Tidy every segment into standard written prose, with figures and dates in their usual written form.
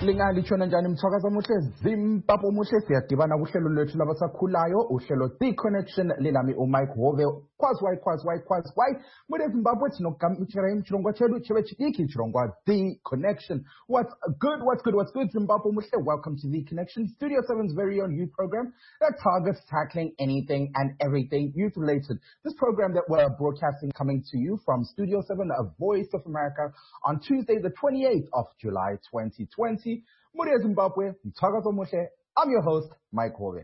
Lingani tshona njani mthakaza muhle Zimbabwe muhle siyadibana kuhlelo lwethu labasakhulayo uhlelo The Connection lelami uMike Hove why muri Zimbabwe tinogamuchira imchirongwa chedu cheve chidiki chirongwa The Connection. What's good Zimbabwe muhle. Welcome to The Connection, Studio 7's very own youth program that targets tackling anything and everything youth related. This program that we're broadcasting coming to you from Studio 7, a Voice of America, on Tuesday the 28th of July 2020. Muri Zimbabwe, mthakaza muhle. I'm your host, Mike Hove.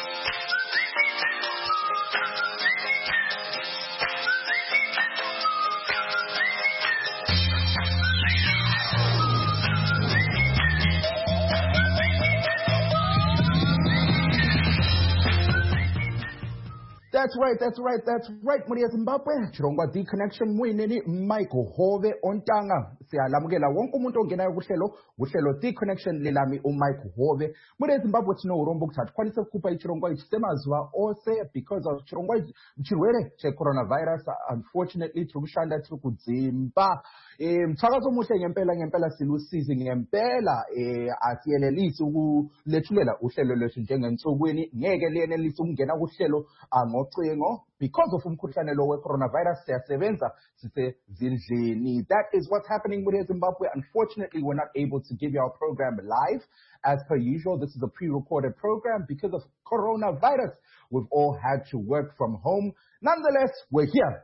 That's right. Muri Zimbabwe, chirongwa The Connection mwineni Michael Hove ontanga. Siyalamukela wonke umuntu ongenayo kuhlelo The Connection lelami uMike Hove. Muri Zimbabwe tino urombo kuthathu kwanisa ukukhupha ichirongwa ichi semazuva ose because of chirongwa chirwere che-coronavirus. Unfortunately tiri kushanda tiri kudzimba. Mthakazo muhle ngempela silusizi ngempela asiyelelisi ukulethulela uhlelo lwethu njengensukwini ngeke liyenelise ukungena kuhlelo ngocingo because of umkhuhlane lo we-coronavirus siyasebenza sisezindlini. That is what's happening with Zimbabwe. Unfortunately, we're not able to give you our program live as per usual. This is a pre-recorded program because of coronavirus. We've all had to work from home. Nonetheless, we're here.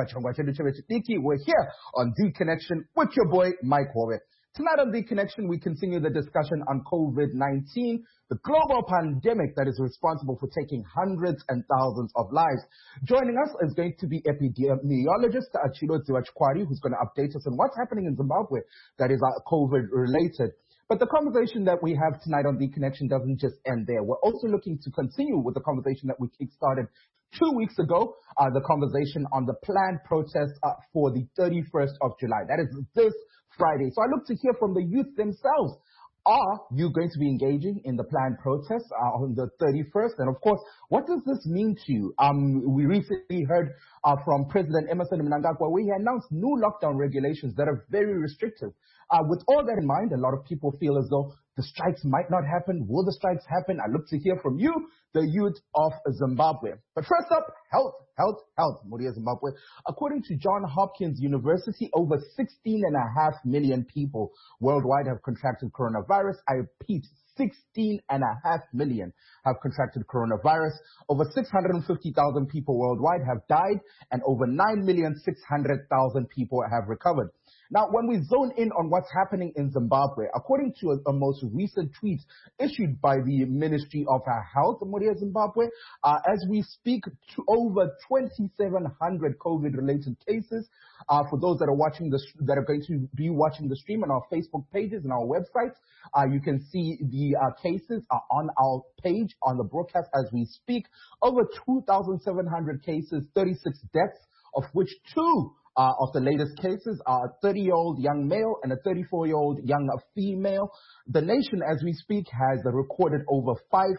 We're here on The Connection with your boy, Mike Hove. Tonight on The Connection, we continue the discussion on COVID-19, the global pandemic that is responsible for taking hundreds and thousands of lives. Joining us is going to be epidemiologist Chilo Dziwachkwari, who's going to update us on what's happening in Zimbabwe that is COVID-related. But the conversation that we have tonight on The Connection doesn't just end there. We're also looking to continue with the conversation that we kickstarted 2 weeks ago, the conversation on the planned protest for the 31st of July. That is this Friday. So I look to hear from the youth themselves. Are you going to be engaging in the planned protest on the 31st? And of course, what does this mean to you? We recently heard from President Emmerson Mnangagwa where he announced new lockdown regulations that are very restrictive. With all that in mind, a lot of people feel as though the strikes might not happen. Will the strikes happen? I look to hear from you, the youth of Zimbabwe. But first up, health, Muri Zimbabwe. According to Johns Hopkins University, over 16.5 million people worldwide have contracted coronavirus. I repeat, 16.5 million have contracted coronavirus. Over 650,000 people worldwide have died, and over 9,600,000 people have recovered. Now, when we zone in on what's happening in Zimbabwe, according to a most recent tweet issued by the Ministry of Health, Muri Zimbabwe, as we speak, to over 2,700 COVID-related cases. For those that are watching that are going to be watching the stream on our Facebook pages and our websites, you can see the cases are on our page on the broadcast as we speak. Over 2,700 cases, 36 deaths, of which 2 of the latest cases are a 30-year-old young male and a 34-year-old young female. The nation, as we speak, has recorded over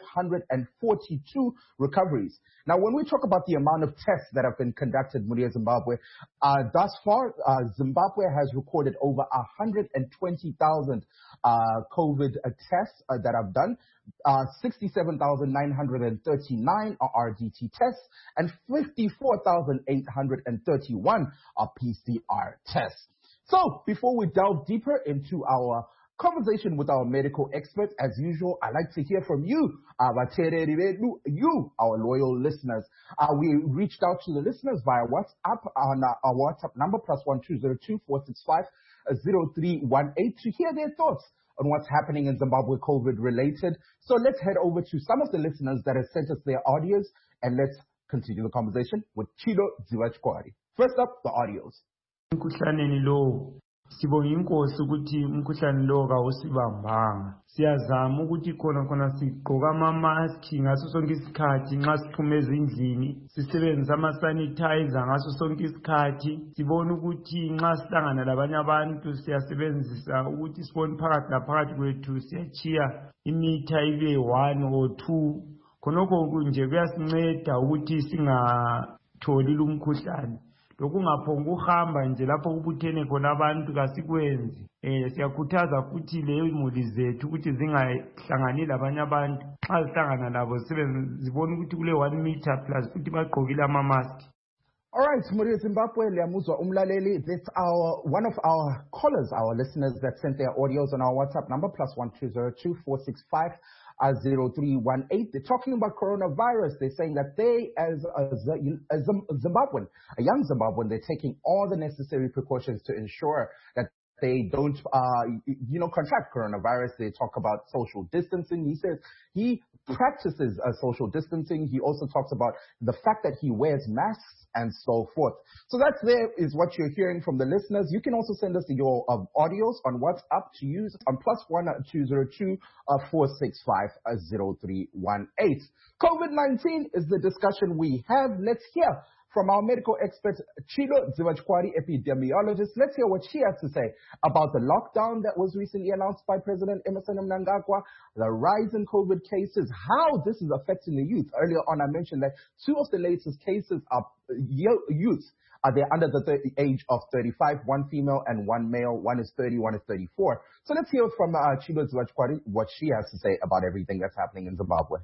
542 recoveries. Now, when we talk about the amount of tests that have been conducted, Muri Zimbabwe, thus far, Zimbabwe has recorded over 120,000 COVID tests that have done. 67,939 are RDT tests and 54,831 are PCR tests. So before we delve deeper into our conversation with our medical experts, as usual, I'd like to hear from you, our loyal listeners. We reached out to the listeners via WhatsApp on our WhatsApp number +1202465 0318 to hear their thoughts on what's happening in Zimbabwe COVID related. So let's head over to some of the listeners that have sent us their audios and let's continue the conversation with Chilo Dziwachkwari. First up, the audios. Sibonga inkosi ukuthi umkhuhlane lo kawusibambanga. Siyazama ukuthi khona sigqoka ama-mask ngaso sonke isikhathi nxa siphume ezindlini, sisebenzisa ama-sanitizer ngaso sonke isikhathi. Sibona ukuthi nxa sihlangana labanye abantu siyasebenzisa ukuthi sibone phakathi laphakathi kwethu siyachiya imitha ibe 1 or 2. Khonokho nje kuyasinceda ukuthi singatholi lumkhuhlane. lokungaphonga ukuhamba nje lapho kubuthene khona abantu kasikwenzi. Siyakhuthaza futhi leyo imuli zethu ukuthi zingahlangani labanye abantu. Xa zihlangana labo zibona ukuthi kule 1 meter plus futhi bagqokile ama-mask. All right, Muri Zimbabwe, Liamuzwa Umlaleli. That's one of our callers, our listeners that sent their audios on our WhatsApp number, +1202465 0318. They're talking about coronavirus. They're saying that they, as a Zimbabwean, a young Zimbabwean, they're taking all the necessary precautions to ensure that they don't, contract coronavirus. They talk about social distancing. He says he practices social distancing. He also talks about the fact that he wears masks and so forth. So that there is what you're hearing from the listeners. You can also send us your audios on WhatsApp to use on +1202465 0318. COVID-19 is the discussion we have. Let's hear from our medical expert, Chilo Zivachkwari, epidemiologist. Let's hear what she has to say about the lockdown that was recently announced by President Emmerson Mnangagwa, the rise in COVID cases, how this is affecting the youth. Earlier on, I mentioned that 2 of the latest cases are youth. They're under the age of 35, 1 female and 1 male. 1 is 30, 1 is 34. So let's hear from Chilo Zivachkwari what she has to say about everything that's happening in Zimbabwe.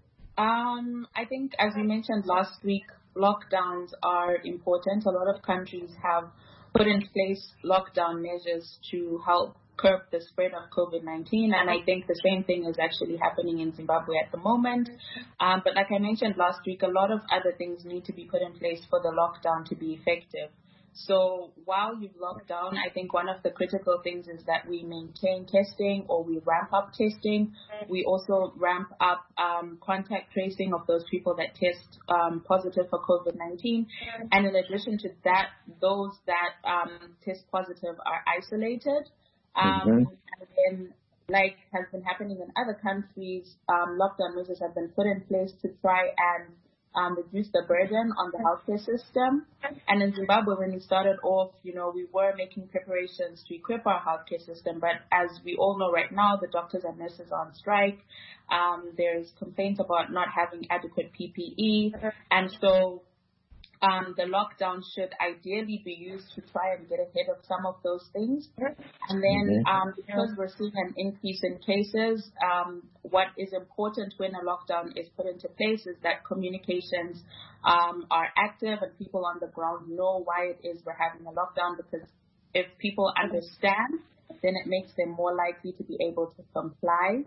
I think, as we mentioned last week, lockdowns are important. A lot of countries have put in place lockdown measures to help curb the spread of COVID-19, and I think the same thing is actually happening in Zimbabwe at the moment. But like I mentioned last week, a lot of other things need to be put in place for the lockdown to be effective. So while you've locked down, I think one of the critical things is that we maintain testing, or we ramp up testing. We also ramp up contact tracing of those people that test positive for COVID-19. And in addition to that, those that test positive are isolated. And then, like has been happening in other countries, lockdown measures have been put in place to try and reduce the burden on the healthcare system. And in Zimbabwe, when we started off, we were making preparations to equip our healthcare system. But as we all know right now, the doctors and nurses are on strike. There's complaints about not having adequate PPE. And so the lockdown should ideally be used to try and get ahead of some of those things. And then because we're seeing an increase in cases, what is important when a lockdown is put into place is that communications are active and people on the ground know why it is we're having a lockdown, because if people understand, then it makes them more likely to be able to comply.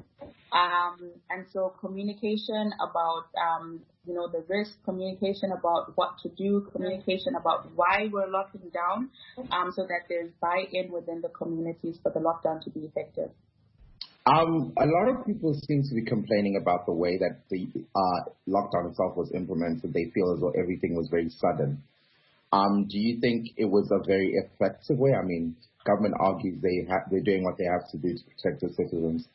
And so communication about, the risk, communication about what to do, communication about why we're locking down, so that there's buy-in within the communities for the lockdown to be effective. A lot of people seem to be complaining about the way that the lockdown itself was implemented. They feel as though everything was very sudden. Do you think it was a very effective way? I mean, government argues they're doing what they have to do to protect the citizens.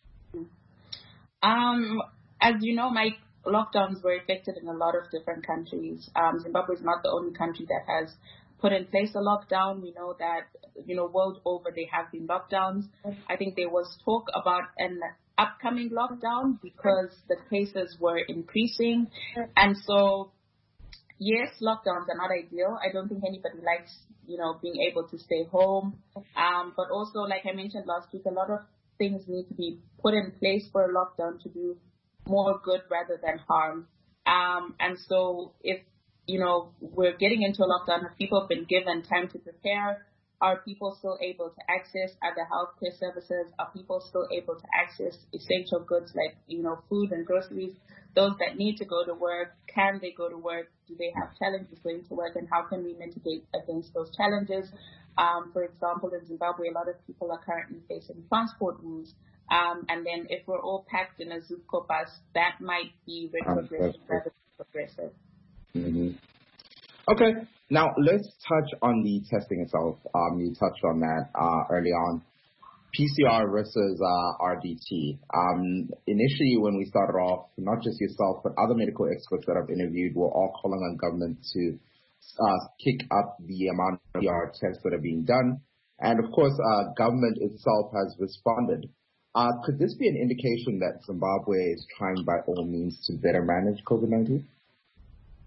As you know, Mike, lockdowns were effected in a lot of different countries. Zimbabwe is not the only country that has put in place a lockdown. We know that, world over there have been lockdowns. I think there was talk about an upcoming lockdown because the cases were increasing. And so, yes, lockdowns are not ideal. I don't think anybody likes, being able to stay home. But also, like I mentioned last week, a lot of things need to be put in place for a lockdown to do more good rather than harm. And so if, we're getting into a lockdown, if people have been given time to prepare, are people still able to access other healthcare services? Are people still able to access essential goods like, food and groceries? Those that need to go to work, can they go to work? Do they have challenges going to work? And how can we mitigate against those challenges? For example, in Zimbabwe, a lot of people are currently facing transport woes. And then if we're all packed in a Zupco bus, that might be retrogressive rather than progressive. Okay, now let's touch on the testing itself. You touched on that early on. PCR versus RDT. Initially, when we started off, not just yourself, but other medical experts that I've interviewed were all calling on government to kick up the amount of PCR tests that are being done. And of course, government itself has responded. Could this be an indication that Zimbabwe is trying by all means to better manage COVID-19?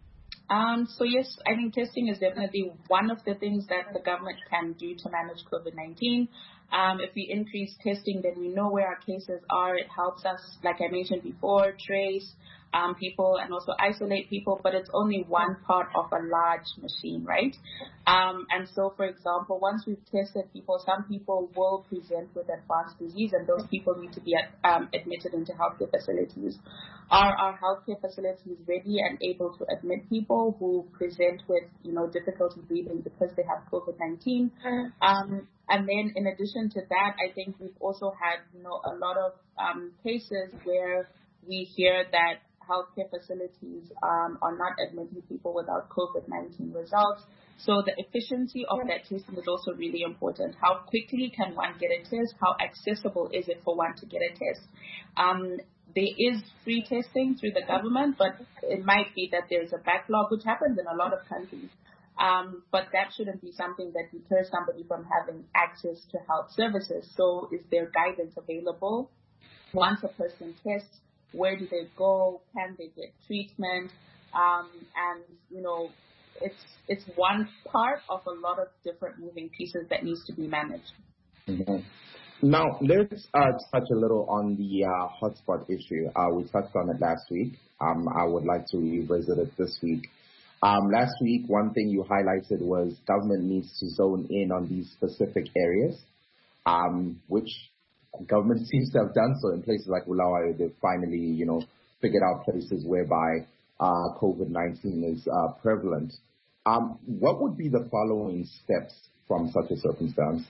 So yes, I think testing is definitely one of the things that the government can do to manage COVID-19. If we increase testing, then we know where our cases are. It helps us, like I mentioned before, trace people and also isolate people, but it's only one part of a large machine, right? And so, for example, once we've tested people, some people will present with advanced disease, and those people need to be admitted into healthcare facilities. Are our healthcare facilities ready and able to admit people who present with, difficulty breathing because they have COVID-19? And then in addition to that, I think we've also had, a lot of cases where we hear that healthcare facilities are not admitting people without COVID-19 results. So the efficiency of that testing is also really important. How quickly can one get a test? How accessible is it for one to get a test? There is free testing through the government, but it might be that there's a backlog, which happens in a lot of countries. But that shouldn't be something that deters somebody from having access to health services. So is there guidance available? Once a person tests, where do they go? Can they get treatment? And, it's one part of a lot of different moving pieces that needs to be managed. Mm-hmm. Now, let's touch a little on the hotspot issue. We touched on it last week. I would like to revisit it this week. Last week, one thing you highlighted was government needs to zone in on these specific areas, which government seems to have done so in places like Bulawayo. They've finally, figured out places whereby COVID-19 is prevalent. What would be the following steps from such a circumstance?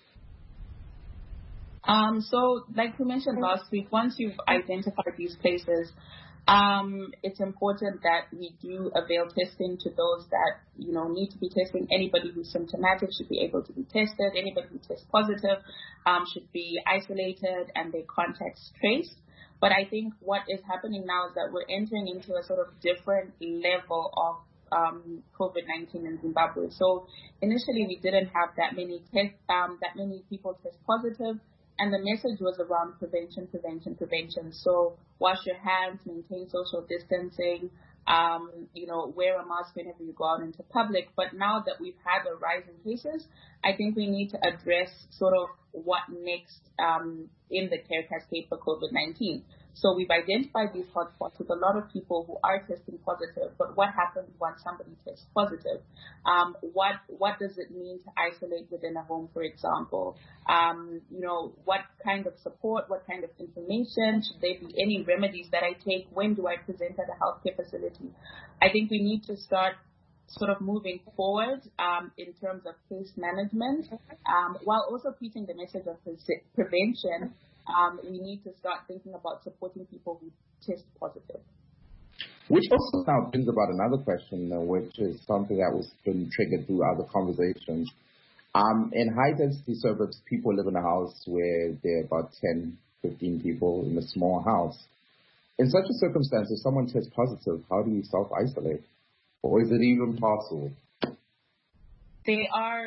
So, like we mentioned last week, once you've identified these places, it's important that we do avail testing to those that, need to be testing. Anybody who's symptomatic should be able to be tested. Anybody who tests positive should be isolated and their contacts traced. But I think what is happening now is that we're entering into a sort of different level of COVID-19 in Zimbabwe. So initially we didn't have that many people test positive. And the message was around prevention. So wash your hands, maintain social distancing, wear a mask whenever you go out into public. But now that we've had a rise in cases, I think we need to address sort of what next in the care cascade for COVID-19. So we've identified these hotspots with a lot of people who are testing positive. But what happens once somebody tests positive? What does it mean to isolate within a home, for example? What kind of support, what kind of information? Should there be any remedies that I take? When do I present at a healthcare facility? I think we need to start sort of moving forward in terms of case management, while also preaching the message of prevention. We need to start thinking about supporting people who test positive. Which also now brings about another question, which is something that was been triggered through other conversations. In high-density suburbs, people live in a house where there are about 10, 15 people in a small house. In such a circumstance, if someone tests positive, how do you self-isolate? Or is it even possible? There are,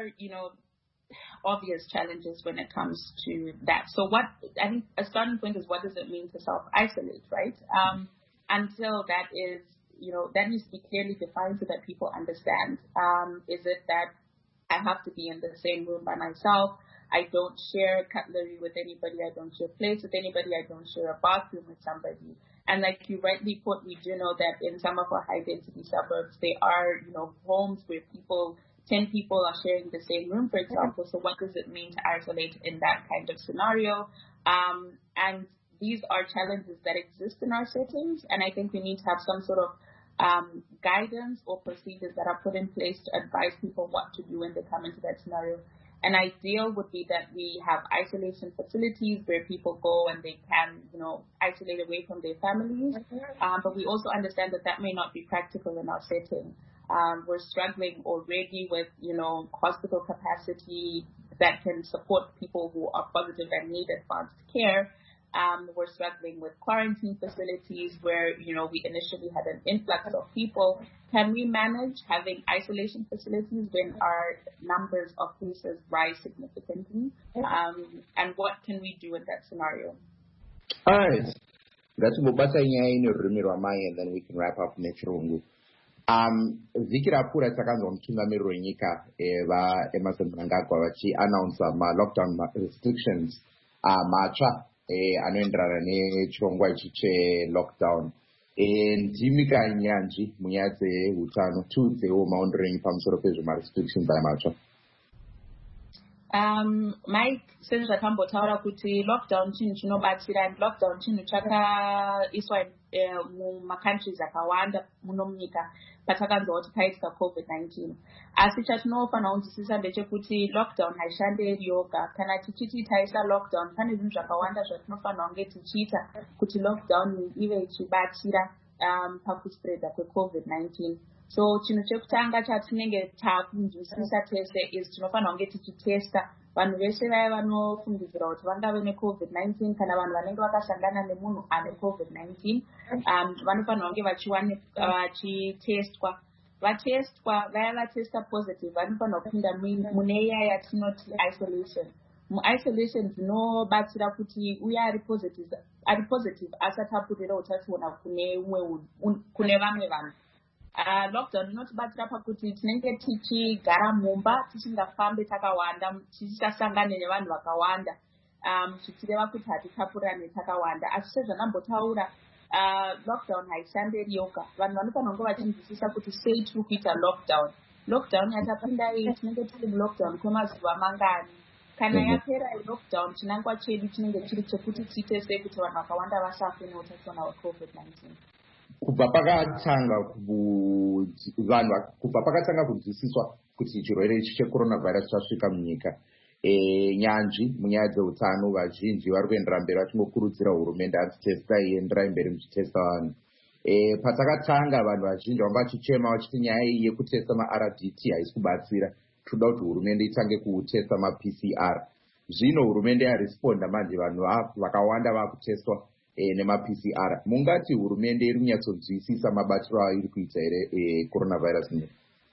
obvious challenges when it comes to that. So I think a starting point is, what does it mean to self-isolate, right? Until that is, that needs to be clearly defined so that people understand. Is it that I have to be in the same room by myself? I don't share cutlery with anybody. I don't share plates with anybody. I don't share a bathroom with somebody. And like you rightly put, we do know that in some of our high-density suburbs, there are, homes where 10 people are sharing the same room, for example. So what does it mean to isolate in that kind of scenario? And these are challenges that exist in our settings. And I think we need to have some sort of guidance or procedures that are put in place to advise people what to do when they come into that scenario. An ideal would be that we have isolation facilities where people go and they can, isolate away from their families. But we also understand that may not be practical in our setting. We're struggling already with, hospital capacity that can support people who are positive and need advanced care. We're struggling with quarantine facilities where, we initially had an influx of people. Can we manage having isolation facilities when our numbers of cases rise significantly? And what can we do in that scenario? All right. That's Mubasa Nyayi Rumi Ramai, and then we can wrap up Nechirungu. vhiki rapfuura takanzwa mutungamiriri wenyika Emmerson Mnangagwa vachiannounce ma-lockdown restrictions matsva anoenderana nechirongwa ichi chelockdown. Ndimi kanyanzvi munyaya dzehutano, tiudzewo maondero enyu pamusoro pezvema-restrictions aya matsva. Mike sezvakambotaura kuti lockdown chinhu chinobatsira, and lockdown chinhu chakaiswa mumacountries akawanda muno munyika patakanzwa kuti paitika COVID-19. Asi chatinofanira kunzwisisa ndechekuti lockdown haishande iri yoga. Kana tichiti taisa lockdown, pane zvinhu zvakawanda zvatinofanira kunge tichiita kuti lockdown ive ichibatsira pakuspreada kweCovid-19. So chinhu chekutanga chatinenge takunzwisisa tese is tinofanira kunge tichitesta vanhu veshe vaya vanofungidzira kuti vangave neCovid-19 kana vanhu vanenge vakasangana nemunhu ane COVID-19 vanofanira kunge vachitestwa. Vatestwa vaya vatesta positive vanofanira kupinda mune iya yatinoti isolation. Muisolation zvinobatsira kuti uya ari positive asatapurira utachiona kune vamwe vanhu. Lockdown inotibatsira pakuti tinenge tichigara mumba tisingafambe takawanda, tisisasangane nevanhu vakawanda, zvichireva kuti hatitapurane takawanda. Asi sezvanambotaura lockdown haishande iri yoga. Vanhu vanofanira kunge vachinzwisisa kuti sei tiri kuita lockdown. Lockdown yatapinda iyi tinenge tiri lockdown kwemazuva mangani. Kana yapera lockdown chinangwa chedu chinenge chiri chekuti tiite sei kuti vanhu vakawanda vasafe neutachiona hweCovid-19. Kubva pakatanga kunzwisiswa kuti chirwere ichi checoronavirus chasvika munyika, nyanzvi munyaya dzeutano vazhinji vari kuendera mberi vachingokurudzira hurumende atitestai, enderai mberi muchitesta vanhu. Patakatanga vanhu vazhinji vanga vachichema vachiti nyaya iyi yekutesta ma-RDT haisi kubatsira, toda kuti hurumende itange kutesta ma-PCR. Zvino hurumende yaresponda manje, vanhu vakawanda vakutestwa nema-PCR. Mungati hurumende iri kunyatsonzwisisa mabatiro ayo iri kuita here coronavirus ne?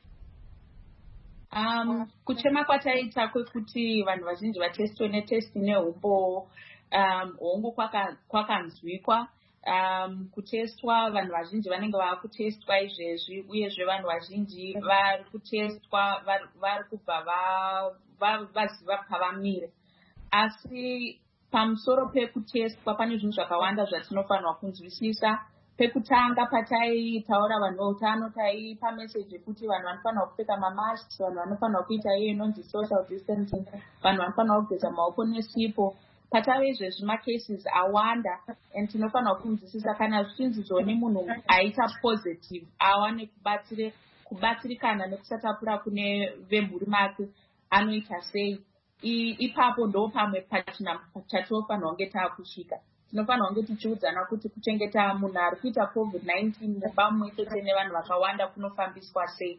Kuchema kwataita kwekuti vanhu vazhinji vatestwe netesti nehombo hongu kwakanzwikwa. Kutestwa vanhu vazhinji vanenge vakutestwa izvezvi, uyezve vanhu vazhinji vari kutestwa vari kubva vaziva pavamire. Asi pamusoro pekutestwa pane zvinhu zvakawanda zvatinofanirwa kunzwisisa. Pekutanga pataitaura vanhu veutano taipa meseji yekuti vanhu vanofanirwa kupfeka mamasks, vanhu vanofanirwa kuita iyo inonzi social distancing, vanhu vanofanirwa kugeza maoko nesipo. Patave izvezvi macases awanda, and tinofanirwa kunzwisisa kana zvichinzidzwa nemunhu aita positive awane kubatsirikana nekusatapura kune vemhuri make anoita sei. Ipapo ndo pamwe pachina chatofanirwa kunge taakusvika. Tinofanirwa kunge tichiudzana kuti kuchengeta munhu ari kuita COVID-19 mumba mumwe chete nevanhu vakawanda kunofambiswa sei.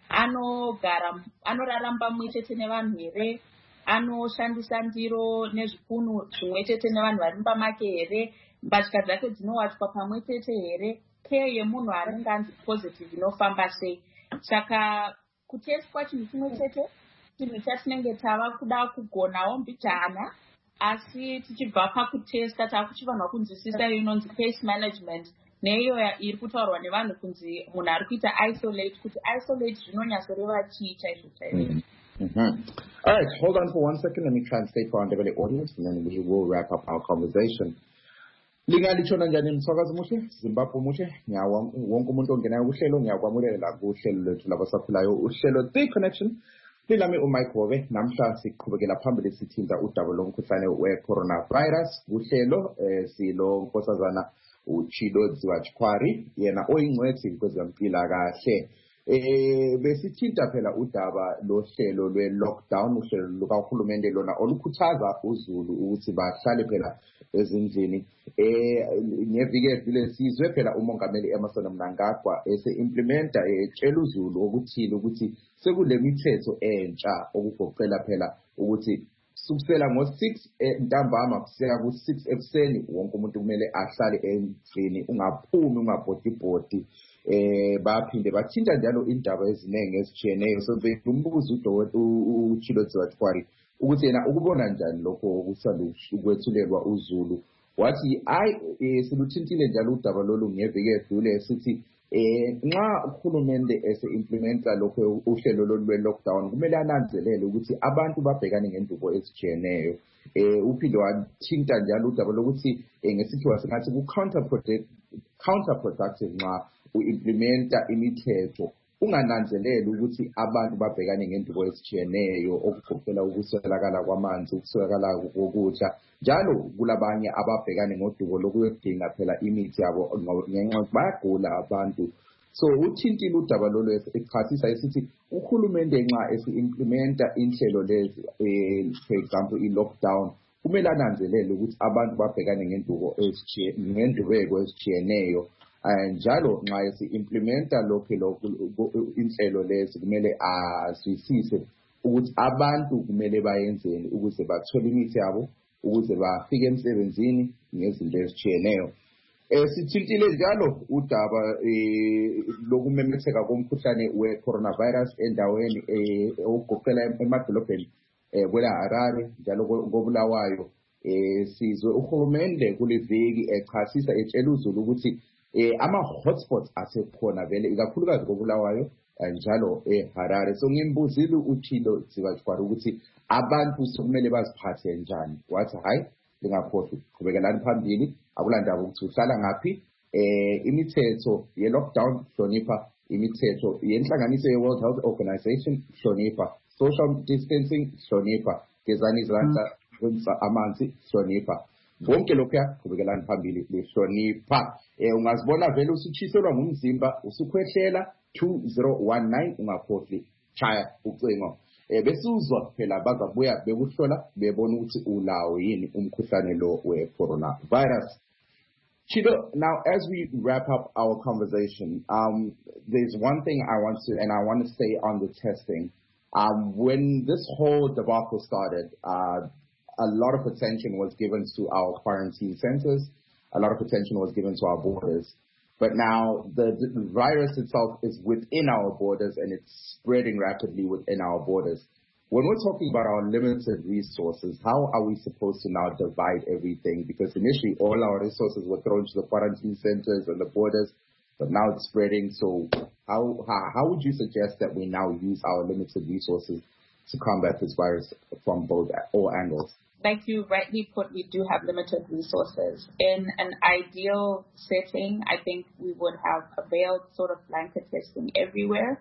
Anoraramba mumwe chete nevanhu here? Anoshandisa ndiro nezvipunu zvimwe chete nevanhu vari mumba make here? Mbatya dzake dzinowachwa pamwe chete here? Care yemunhu anenge anzi positive inofamba sei? Saka kutestwa chinhu chimwe chete, chinhu chatinenge tava kuda kugonawo mbijana, asi tichibva pakutesta takuchifanirwa kunzwisisa iyo inonzi case management, neiyo iri kutaurwa nevanhu kunzi munhu ari kuita isolate, kuti isolate zvinonyatsoreva chii chaizvo chaizvo. All right, hold on for 1 second. Let me translate for our Ndebele audience, and then we will wrap up our conversation. Lingalichona njani msakazi mushe, Zimbabwe mushe, wonke umuntu ongenayo kuhlelo, ngiyakwamulela kuhlelo lwethu labasakhulayo, uhlelo The Connection. Lilami uMike Hove, namhla siqhubekela phambili sithinta udaba lomkhuhlane we-coronavirus. Kuhlelo silo Nkosazana uChidodziwa Chikwari, yena oyingcwethi kwezempilakahle. Besithinta phela udaba lohlelo lwe-lockdown, uhlelo lukahulumende lona olukhuthaza uzulu ukuthi bahlale phela ezindlini. Ngeviki edlule sizwe phela umongameli Emmerson Mnangagwa ese-implementa etshela uzulu okuthile ukuthi sekule mithetho entsha okugoqela phela ukuthi sukusela ngo-6 ntambama kuseka ku-6 ekuseni wonke umuntu kumele ahlale endlini, ungaphumi ungabhodibhodi. Baphinde bathinta njalo indaba eziningi ezitshiyeneyo. So umbuzo uChidodziwa Chikwari ukuthi yena ukubona njani lokho okusanda ukwethulelwa uzulu. Wathi siluthintile njalo udaba lolu ngeviki edlule sithi nxa uhulumende ese-implementa lokho uhlelo lolu lwe-lockdown kumele ananzelele ukuthi abantu babhekane ngendubo ezitshiyeneyo. Uphinde wathinta njalo udaba lokuthi ngesikhiwa singathi ku-counterproductive nxa u-implementa imithetho ungananzeleli ukuthi abantu babhekane ngendubo ezitshiyeneyo okugoqela ukuswelakala kwamanzi, ukuswelakala kokudla, njalo kulabanye ababhekane ngodubo lokuyodinga phela imithi yabo ngenxa bayagula abantu. So uthintile udaba lolu echasisa esithi uhulumende nxa esi-implementa inhlelo lezi for example i-lockdown kumele ananzelele ukuthi abantu babhekane ngendubeko ezitshiyeneyo. Njalo nxa esi-implementa inhlelo lezi kumele azwisise ukuthi abantu kumele bayenzeni ukuze bathole imithi yabo, ukuze bafike emsebenzini ngezinto ezitshiyeneyo. Sithintile njalo udaba lokumemetheka komkhuhlane we-coronavirus endaweni okugoqela emadolobheni kwela-Harare njalo koBulawayo. Sizwe uhulumende kuleviki echasisa etshela uzulu ukuthi ama-hotspots asekhona vele ikakhulukazi koBulawayo njalo eHarare. So ngimbuzile uThilo Dzivachkwari ukuthi abantu sokumele baziphathe njani. Wathi hayi lingakhohlwa qhubekelani phambili, akulandaba ukuthi uhlala ngaphi. Imithetho ye-lockdown hlonipha, imithetho yenhlanganiso ye-World Health Organization hlonipha, social distancing hlonipha, gezani izandla, amanzi hlonipha. Konke lokhuya qhubekelani phambili lihlonipha. Ungazibona vele usutshiselwa ngumzimba usukhwehlela 2019 ungakhohlwi chaya ucingo. Bese uzwa phela bazabuya bekuhlola bebona ukuthi ulawo yini umkhuhlane lo we-coronavirus. Chido, now as we wrap up our conversation, there's one thing I want to say on the testing. When this whole debacle started, a lot of attention was given to our quarantine centers. A lot of attention was given to our borders. But now the virus itself is within our borders and it's spreading rapidly within our borders. When we're talking about our limited resources, how are we supposed to now divide everything? Because initially all our resources were thrown to the quarantine centers and the borders, but now it's spreading. So how would you suggest that we now use our limited resources to combat this virus from all angles? Like you rightly put, we do have limited resources. In an ideal setting, I think we would have availed sort of blanket testing everywhere.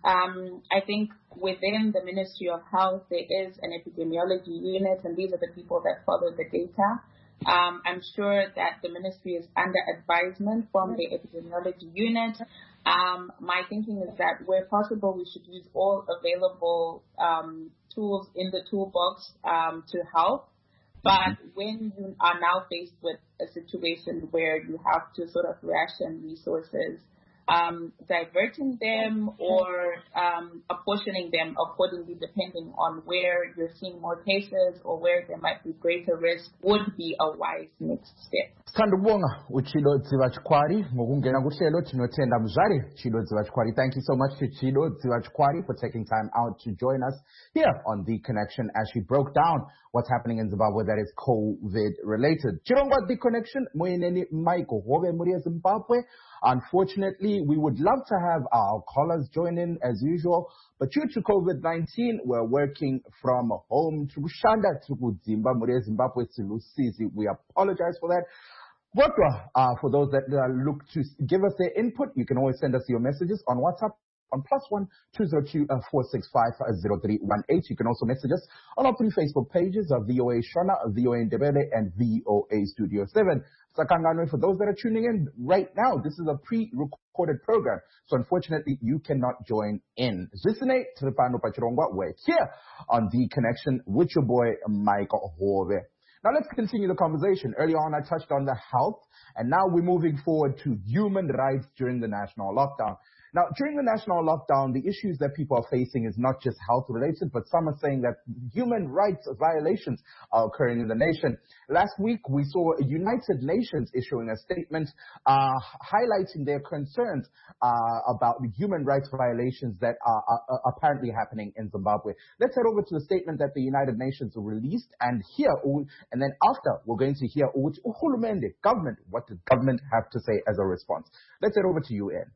I think within the Ministry of Health, there is an epidemiology unit, and these are the people that follow the data. I'm sure that the ministry is under advisement from the epidemiology unit. My thinking is that where possible, we should use all available tools in the toolbox to help. But when you are now faced with a situation where you have to sort of ration resources, diverting them or apportioning them accordingly depending on where you're seeing more cases or where there might be greater risk would be a wise next step. Sithanda ukubonga uChilo Dzivachkwari ngokungena kuhlelo thinothenda mzali Chilo Dzivachkwari. Thank you so much to Chilo Dzivachkwari for taking time out to join us here on The Connection as she broke down what's happening in Zimbabwe that is COVID related. Chirongwa The Connection, Moyineni Michael Hove muri Zimbabwe. Unfortunately, we would love to have our callers join in as usual, but due to COVID-19, we're working from home. Tukushanda tukuzimba muri Zimbabwe silusizi. We apologize for that. But for those that look to give us their input, you can always send us your messages on WhatsApp on +1 202 465 0318. You can also message us on our 3 Facebook pages of VOA Shona, VOA Ndebele, and VOA Studio 7. Sakangano, for those that are tuning in right now, this is a pre-recorded program, so unfortunately you cannot join in. Zisine Tripano Pachirongwa, we're here on The Connection with your boy Michael Hove. Now let's continue the conversation. Earlier on I touched on the health, and now we're moving forward to human rights during the national lockdown. Now, during the national lockdown, the issues that people are facing is not just health related, but some are saying that human rights violations are occurring in the nation. Last week, we saw United Nations issuing a statement highlighting their concerns about the human rights violations that are apparently happening in Zimbabwe. Let's head over to the statement that the United Nations released and then after, we're going to hear what the government have to say as a response. Let's head over to you, Ed.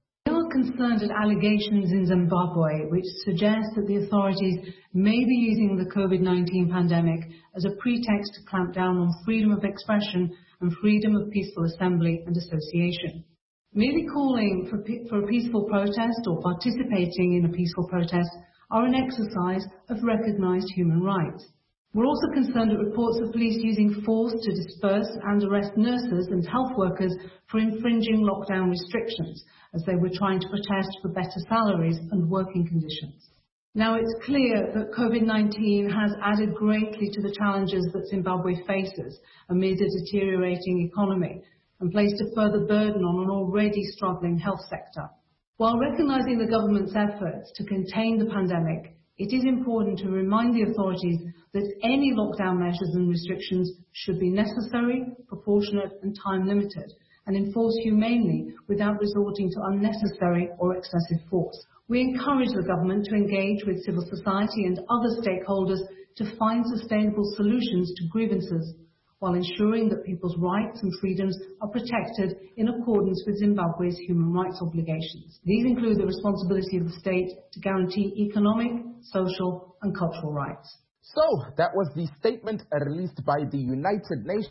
also concerned at allegations in Zimbabwe which suggest that the authorities may be using the COVID-19 pandemic as a pretext to clamp down on freedom of expression and freedom of peaceful assembly and association. Merely calling for a peaceful protest or participating in a peaceful protest are an exercise of recognised human rights. We're also concerned at reports of police using force to disperse and arrest nurses and health workers for infringing lockdown restrictions as they were trying to protest for better salaries and working conditions. Now, it's clear that COVID-19 has added greatly to the challenges that Zimbabwe faces amid a deteriorating economy and placed a further burden on an already struggling health sector. While recognising the government's efforts to contain the pandemic, it is important to remind the authorities that any lockdown measures and restrictions should be necessary, proportionate and time-limited, and enforced humanely without resorting to unnecessary or excessive force. We encourage the government to engage with civil society and other stakeholders to find sustainable solutions to grievances, while ensuring that people's rights and freedoms are protected in accordance with Zimbabwe's human rights obligations. These include the responsibility of the state to guarantee economic, social and cultural rights. So that was the statement released by the United Nations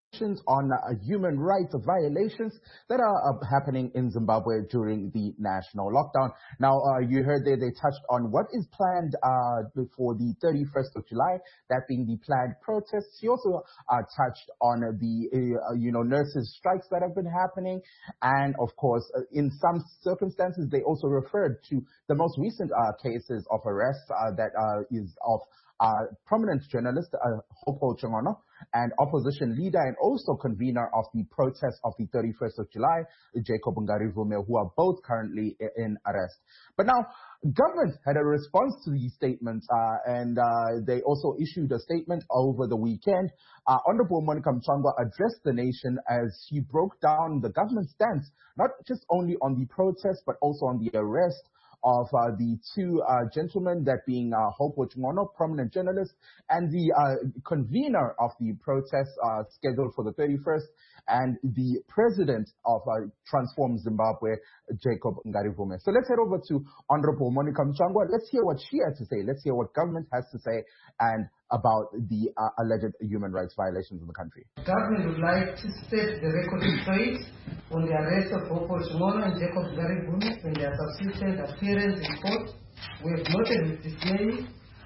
on human rights violations that are happening in Zimbabwe during the national lockdown. Now, you heard there they touched on what is planned for the 31st of July, that being the planned protests. He also touched on the nurses' strikes that have been happening, and of course, in some circumstances, they also referred to the most recent cases of arrest that is of prominent journalist Hopho Chongono and opposition leader and also convener of the protest of the 31st of July, Jacob Ngarivume, who are both currently in arrest. But now, government had a response to these statements, and they also issued a statement over the weekend. Honorable Monica Mchangwa addressed the nation as she broke down the government's stance, not just only on the protest, but also on the arrest of the two gentlemen, that being Hopho Chongono, prominent journalist, and the convener of the protest scheduled for the 31st, and the president of Transform Zimbabwe, Jacob Ngarivume. So let's head over to Honorable Monica Mchangwa. Let's hear what she had to say. Let's hear what government has to say and about the alleged human rights violations in the country. The government would like to set the record straight on the arrest of Hopho Chongono and Jacob Ngarivume and their subsequent appearance in court. We have noted with dismay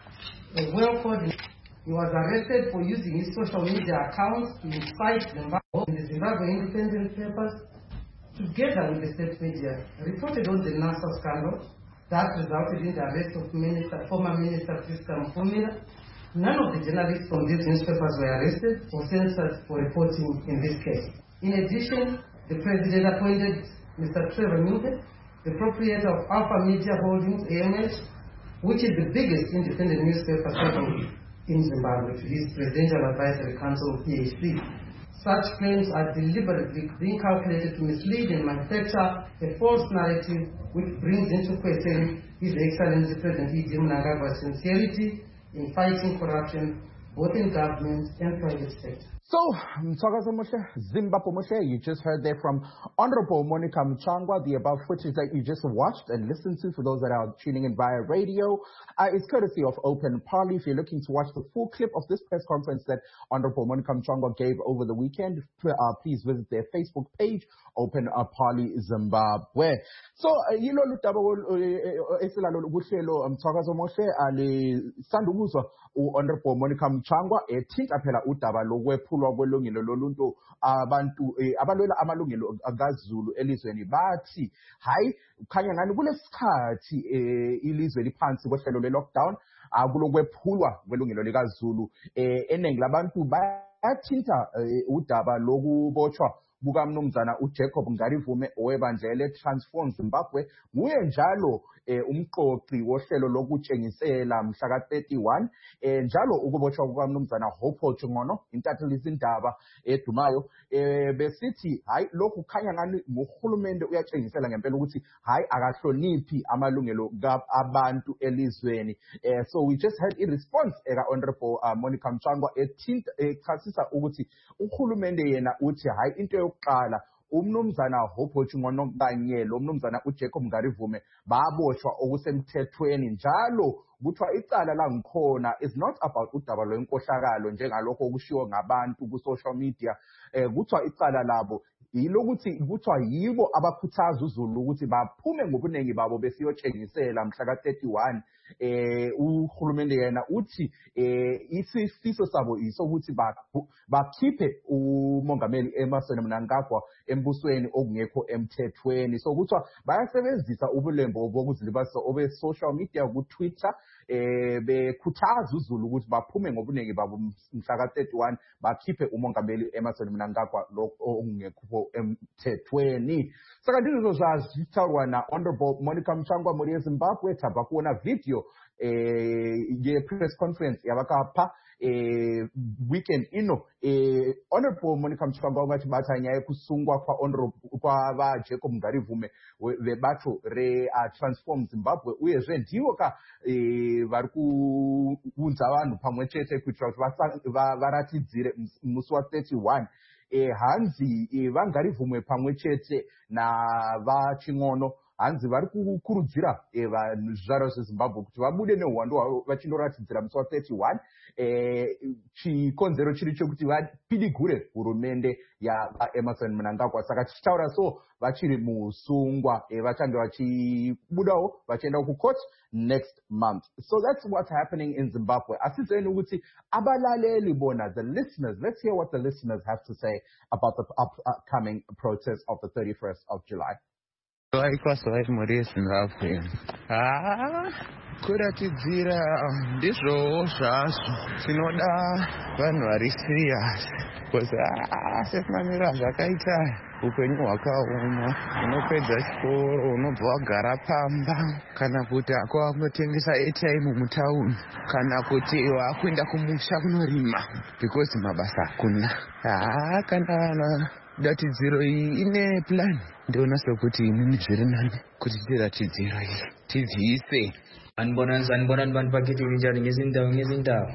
a well-coordinated. He was arrested for using his social media accounts to incite Zimbabwe in the Zimbabwe Independent papers, together with the state media, reported on the NASA scandal that resulted in the arrest of former Minister Priska Mpumila. None of the journalists from these newspapers were arrested or censored for reporting in this case. In addition, the president appointed Mr. Trevor Mube, the proprietor of Alpha Media Holdings, AMH, which is the biggest independent newspaper segment in Zimbabwe, to his Presidential Advisory Council, PhD. Such claims are deliberately being calculated to mislead and manufacture a false narrative which brings into question His Excellency President E.G. Mnangagwa's sincerity in fighting corruption, both in government and private sector. So, Zimbabwe Moshe, you just heard there from Honorable Monica Mchangwa. The above footage that you just watched and listened to, for those that are tuning in via radio, is courtesy of Open Parley. If you're looking to watch the full clip of this press conference that Honorable Monica Mchangwa gave over the weekend, please visit their Facebook page, Open Parley Zimbabwe. So, Honorable Monica Mchangwa ethinta phela udaba lokwephulwa kwelungelo loluntu abantu abalwela amalungelo akaZulu elizweni bathi hayi kukhanya ngani kulesikhathi ilizwe liphansi kwehlelo le-lockdown kulokwephulwa kwelungelo likaZulu eningi labantu bayathinta udaba lokubotshwa bukamnumzana uJacob Ngarivume owebandla Transform Zimbabwe. Nguye njalo umqoqi wohlelo lokutshengisela mhla ka-31 njalo ukubotshwa kukamnumzana Hopho Chongono, intatheli izindaba edumayo, besithi hayi lokhu khanya ngani ngohulumende uyatshengisela ngempela ukuthi hayi akahloniphi amalungelo abantu elizweni. So we just had a response eka Honorable Monica Mchangwa echasisa ukuthi uhulumende yena uthi hayi into yokuqala umnumzana Hope Chingono kanye lo mnumzana uJacob Ngarivume baboshwa okusemthethweni njalo kuthiwa icala la ngikhona is not about udaba lwenkohlakalo njengalokho okushiwo ngabantu ku social media kuthiwa icala labo yilokuthi kuthiwa yibo abakhuthaza uZulu ukuthi baphume ngobuningi babo besiyotshengisela mhla ka-31 uhulumende yena uthi isifiso sabo isokuthi bakhiphe umongameli Emmerson Mnangagwa embusweni okungekho emthethweni so kuthiwa bayasebenzisa ubulembo bokuzilibazisa obe social media ku Twitter bekhuthaza uZulu ukuthi baphume ngobuningi babo mhla ka-31 bakhiphe umongameli Emmerson Mnangagwa okungekho emthethweni sakanti izinto zazithalwa na Honorable Monica Mchangwa muri eZimbabwe thaba kuona video ye-press conference yabakapha weekend ino Honorable Monica Mchangwa ungathi batha nyaya kusungwa kwa Honorable kwa Jacob Ngarivume vebatho re transform Zimbabwe uyezve ndiwo ka vari kuunza vanhu pamwe chete kuitira kuti varatidzire musi wa31 hanzi vaNgarivhume pamwe chete navaching'ono hanzi vari kukurudzira vanhu zvizvarwa zveZimbabwe kuti vabude neuhwando hwavo vachindoratidzira musi wa31 chikonzero chiri chokuti vapidigure hurumende yaEmmerson Mnangagwa saka tichitaura so vachiri musungwa vachange vachibudawo vachienda kucourt next month so that's what's happening in Zimbabwe asizeni ukuthi abalaleli bona the listeners let's hear what the listeners have to say about the upcoming protest of the 31st of July. Kwasai muri eZimbabwe kuratidzira ndizvowo zvazvo tinoda vanhu vari serious because sekunamira zvakaita upenyu hwakaoma unopedza chikoro unobva wagara pamba kana kuti kwakutengesa airtime mutauni kana kuti wakuenda kumusha kunorima because mabasa hakuna kana datidziro iyi ine plan ndiona sokuti inini zviri nani kuti tiratidziro iyi tidziise anibona vanhu vakiti njani ngezindaba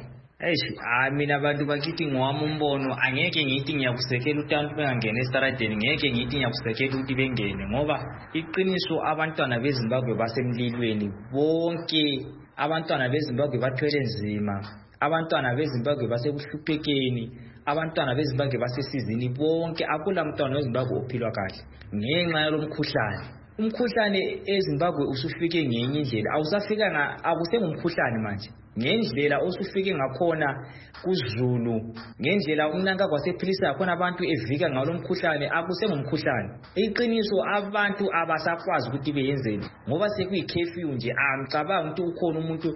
mina vantu vakiti ngowamumbono angeke ngithi ngiyakusekela utantu bengangena estaradeni ngeke ngithi ngiyakusekela ukuthi bengene ngoba iqiniso abantwana beZimbabwe basemlilweni bonke abantwana beZimbabwe bathwele nzima abantwana beZimbabwe basekuhluphekeni abantwana beZimbabwe basesizini bonke akula mntwana weZimbabwe ophilwa kahle ngenxa yalomkhuhlane umkhuhlane eZimbabwe usufike ngenye indlela awusafika akusengumkhuhlane manje ngendlela osufike ngakhona kuZulu ngendlela uMnangagwa sephilisa khona abantu evika ngalomkhuhlane akusengumkhuhlane iqiniso abantu abasakwazi ukuthi beyenzeni ngoba sekuyi-curfew nje amcabanga ukuthi ukhona umuntu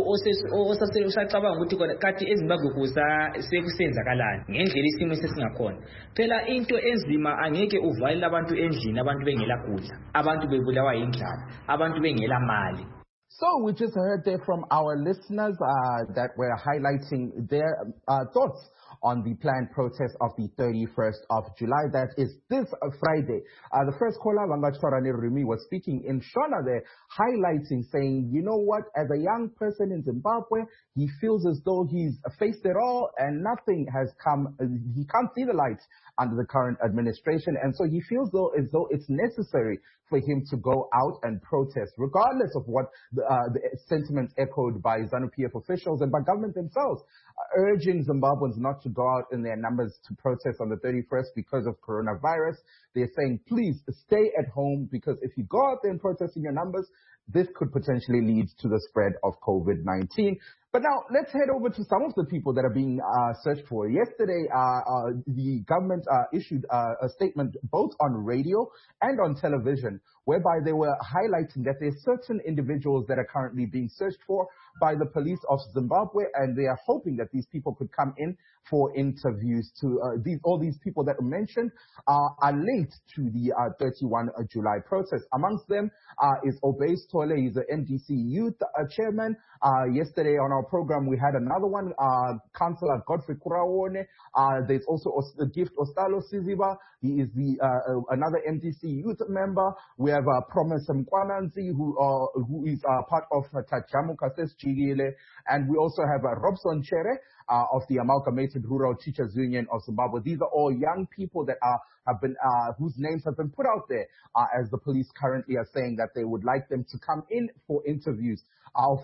osacabanga ukuthi kathi eZimbabwe sekusenzakalani ngendlela isimo sesingakhona phela into enzima angeke uvalele abantu endlini abantu bengela kudla abantu bebulawa yindlala abantu bengela mali. So we just heard there from our listeners that were highlighting their thoughts on the planned protest of the 31st of July. That is this Friday. The first caller, Vangachwarane Rumi, was speaking in Shona there, highlighting, saying, you know what, as a young person in Zimbabwe, he feels as though he's faced it all and nothing has come, he can't see the light under the current administration. And so he feels as though it's necessary for him to go out and protest, regardless of what the sentiments echoed by ZANU-PF officials and by government themselves, urging Zimbabweans not to go out in their numbers to protest on the 31st because of coronavirus. They're saying, please stay at home because if you go out there and protest in your numbers, this could potentially lead to the spread of COVID-19. But now let's head over to some of the people that are being searched for. Yesterday, the government issued a statement both on radio and on television, whereby they were highlighting that there are certain individuals that are currently being searched for by the police of Zimbabwe, and they are hoping that these people could come in for interviews. All these people that were mentioned are linked to the 31 July protest. Amongst them is Obey Stole. He's the MDC Youth Chairman. Yesterday on our program, we had another one, Councillor Godfrey Kurawone. There's also Gift Ostalo Siziba. He is another MDC Youth member. We have Promise Mkwananzi, who is part of Tajamu Kases Chigile. And we also have Robson Chere of the Amalgamated Rural Teachers Union of Zimbabwe. These are all young people that have been whose names have been put out there as the police currently are saying that they would like them to come in for interviews of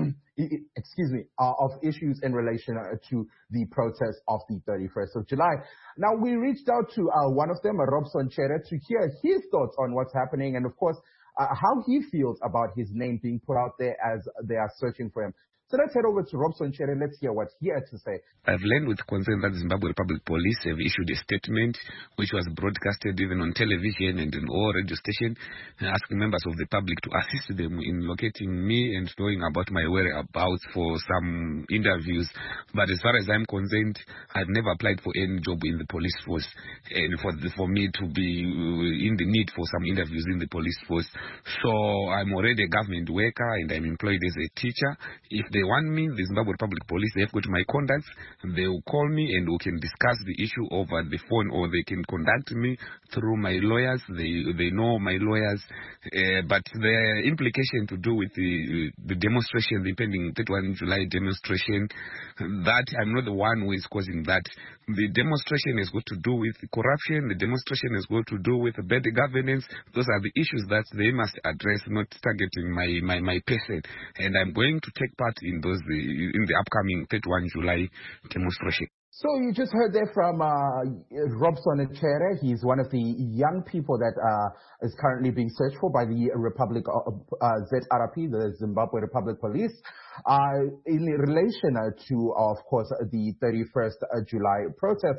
of issues in relation to the protest of the 31st of July. Now, we reached out to one of them, Robson Chere, to hear his thoughts on what's happening and, of course, how he feels about his name being put out there as they are searching for him. So let's head over to Robson Chere. Let's hear what he had to say. I've learned with concern that Zimbabwe Republic Police have issued a statement which was broadcasted even on television and in all radio stations, asking members of the public to assist them in locating me and knowing about my whereabouts for some interviews. But as far as I'm concerned, I've never applied for any job in the police force, and for me to be in the need for some interviews in the police force. So I'm already a government worker and I'm employed as a teacher. If they want me, the Zimbabwe Republic Police, they've got my contacts. They will call me and we can discuss the issue over the phone, or they can contact me through my lawyers. They know my lawyers. But the implication to do with the demonstration, the pending 31 July demonstration, that I'm not the one who is causing that. The demonstration has got to do with corruption. The demonstration has got to do with bad governance. Those are the issues that they must address, not targeting my person. And I'm going to take part in the upcoming 31 July demonstration. So you just heard there from Robson Chere. He's one of the young people that is currently being searched for by the Republic ZRP, the Zimbabwe Republic Police, in relation to, of course, the 31st July protest.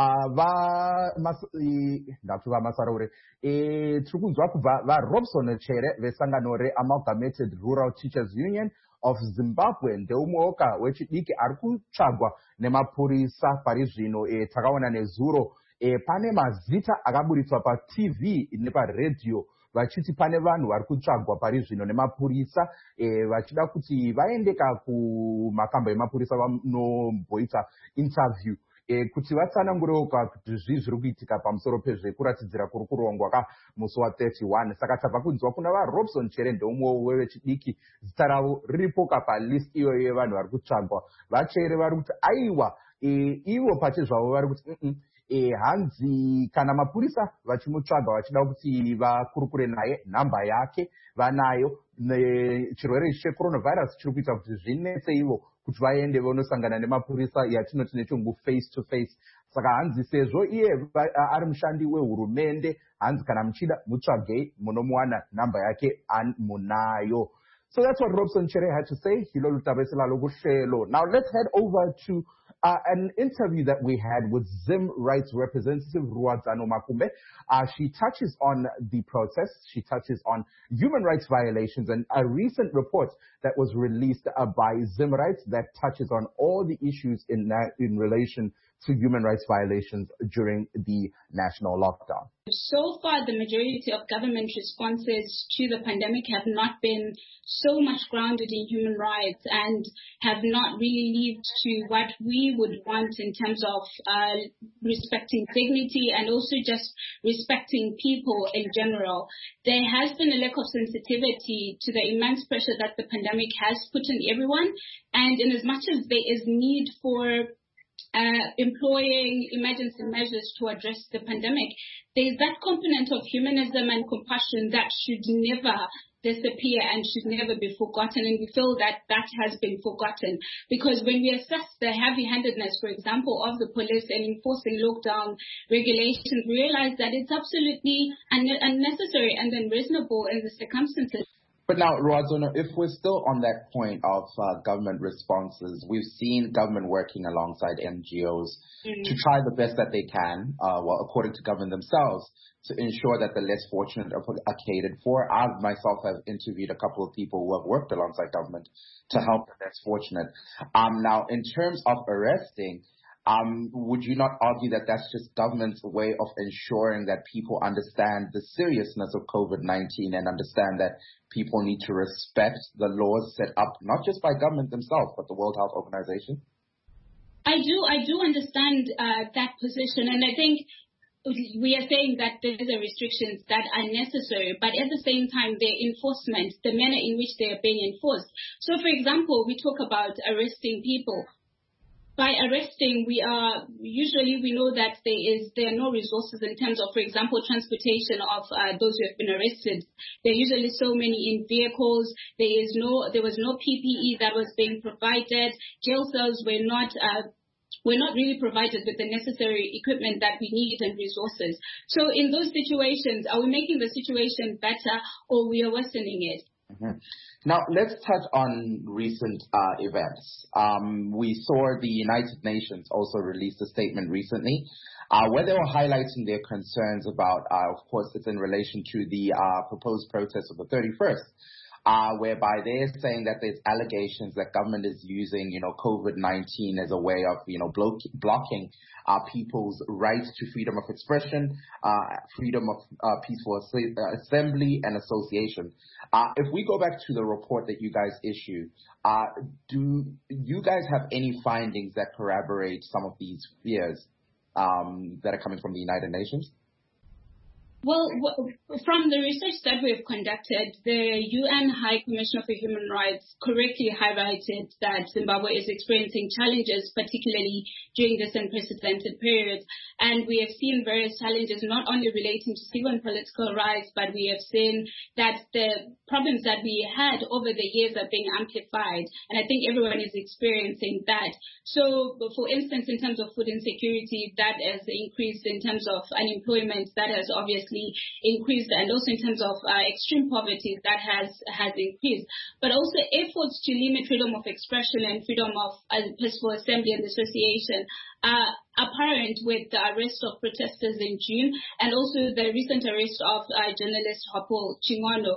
Robson Chere vesangano re-Amalgamated Rural Teachers Union of Zimbabwe ndeumoka wechidiki ari kutsvagwa nemapurisa pari zvino takaona nezuro pane mazita akaburitswa paTV neparedhiyo vachiti pane vanhu vari kutsvagwa pari zvino nemapurisa vachida kuti vaendeka kumakamba emapurisa vanomboita interview kuti vatsanangurewo kuti zvii zviri kuitika pamusoro pezvekuratidzira kuri kurongwa musi wa31. Saka tabva kunzwa kuna vaRobson Chere ndeumwe wevechidiki zita ravo riripoka palist iyoyo yevanhu vari kutsvagwa. Vachere vari kuti aiwa ivo pache zvavo vari kuti hanzi kana mapurisa vachimutsvaga vachida kuti vakurukure naye, nhamba yake vanayo. Chirwere ichi checoronavirus chiri kuita kuti zvinetse ivo kuti vaende vonosangana nemapurisa yatinoti nechirungu face to face. Saka hanzi sezvo iye ari mushandi wehurumende, hanzi kana muchida mutsvagei munomuwana, nhamba yake munayo. So that's what Robson Chere had to say. Now let's head over to an interview that we had with Zim Rights representative Ruwadzano Makumbe. She touches on the protests, she touches on human rights violations, and a recent report that was released by Zim Rights that touches on all the issues in relation to human rights violations during the national lockdown. So far, the majority of government responses to the pandemic have not been so much grounded in human rights and have not really led to what we would want in terms of respecting dignity and also just respecting people in general. There has been a lack of sensitivity to the immense pressure that the pandemic has put on everyone, and in as much as there is need for employing emergency measures to address the pandemic, there's that component of humanism and compassion that should never disappear and should never be forgotten, and we feel that that has been forgotten because when we assess the heavy-handedness, for example, of the police in enforcing lockdown regulations, we realize that it's absolutely unnecessary and unreasonable in the circumstances. But now, Ruwadzano, if we're still on that point of government responses, we've seen government working alongside NGOs to try the best that they can, according to government themselves, to ensure that the less fortunate are catered for. I myself have interviewed a couple of people who have worked alongside government to help the less fortunate. Now, in terms of arresting, would you not argue that that's just government's way of ensuring that people understand the seriousness of COVID-19 and understand that people need to respect the laws set up, not just by government themselves, but the World Health Organization? I do understand that position, and I think we are saying that these are restrictions that are necessary, but at the same time, their enforcement, the manner in which they are being enforced. So, for example, we talk about arresting people. By arresting, we know that there are no resources in terms of, for example, transportation of those who have been arrested. There are usually so many in vehicles. There was no PPE that was being provided. Jail cells were not really provided with the necessary equipment that we need and resources. So in those situations, are we making the situation better or we are worsening it? Mm-hmm. Now, let's touch on recent events. We saw the United Nations also released a statement recently where they were highlighting their concerns about, of course, it's in relation to the proposed protest of the 31st. Whereby they're saying that there's allegations that government is using, COVID-19 as a way of, blocking people's right to freedom of expression, freedom of peaceful assembly and association. If we go back to the report that you guys issue, do you guys have any findings that corroborate some of these fears that are coming from the United Nations? Well, from the research that we've conducted, the UN High Commissioner for Human Rights correctly highlighted that Zimbabwe is experiencing challenges, particularly during this unprecedented period. And we have seen various challenges not only relating to civil and political rights, but we have seen that the problems that we had over the years are being amplified. And I think everyone is experiencing that. So, for instance, in terms of food insecurity, that has increased. In terms of unemployment, that has obviously increased, and also in terms of extreme poverty, that has increased. But also efforts to limit freedom of expression and freedom of peaceful assembly and association are apparent with the arrest of protesters in June, and also the recent arrest of journalist Hopewell Chingono.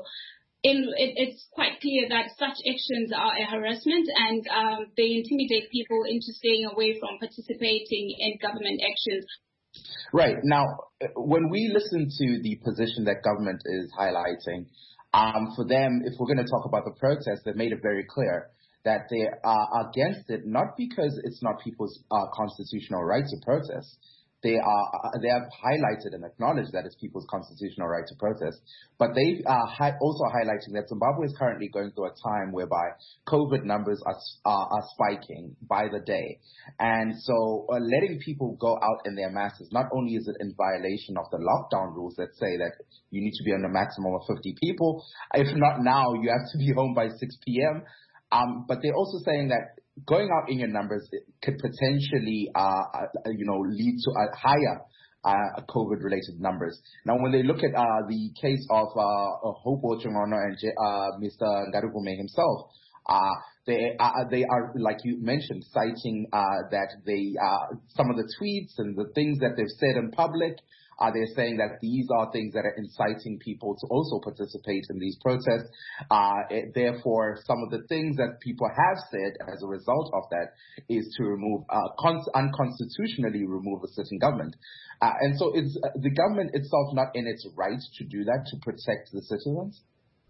It's quite clear that such actions are a harassment, and they intimidate people into staying away from participating in government actions. Right. Now, when we listen to the position that government is highlighting, for them, if we're going to talk about the protest, they've made it very clear that they are against it, not because it's not people's constitutional right to protest. They have highlighted and acknowledged that it's people's constitutional right to protest, but they are also highlighting that Zimbabwe is currently going through a time whereby COVID numbers are spiking by the day. And so letting people go out in their masses, not only is it in violation of the lockdown rules that say that you need to be on a maximum of 50 people, if not now, you have to be home by 6 p.m., but they're also saying that going out in your numbers could potentially, lead to a higher COVID-related numbers. Now, when they look at the case of Hopewell Chingono and Mr. Ngarugume himself, they are, like you mentioned, citing that some of the tweets and the things that they've said in public. They're saying that these are things that are inciting people to also participate in these protests. Therefore, some of the things that people have said as a result of that is to remove, unconstitutionally remove a sitting government. And so is the government itself not in its right to do that, to protect the citizens?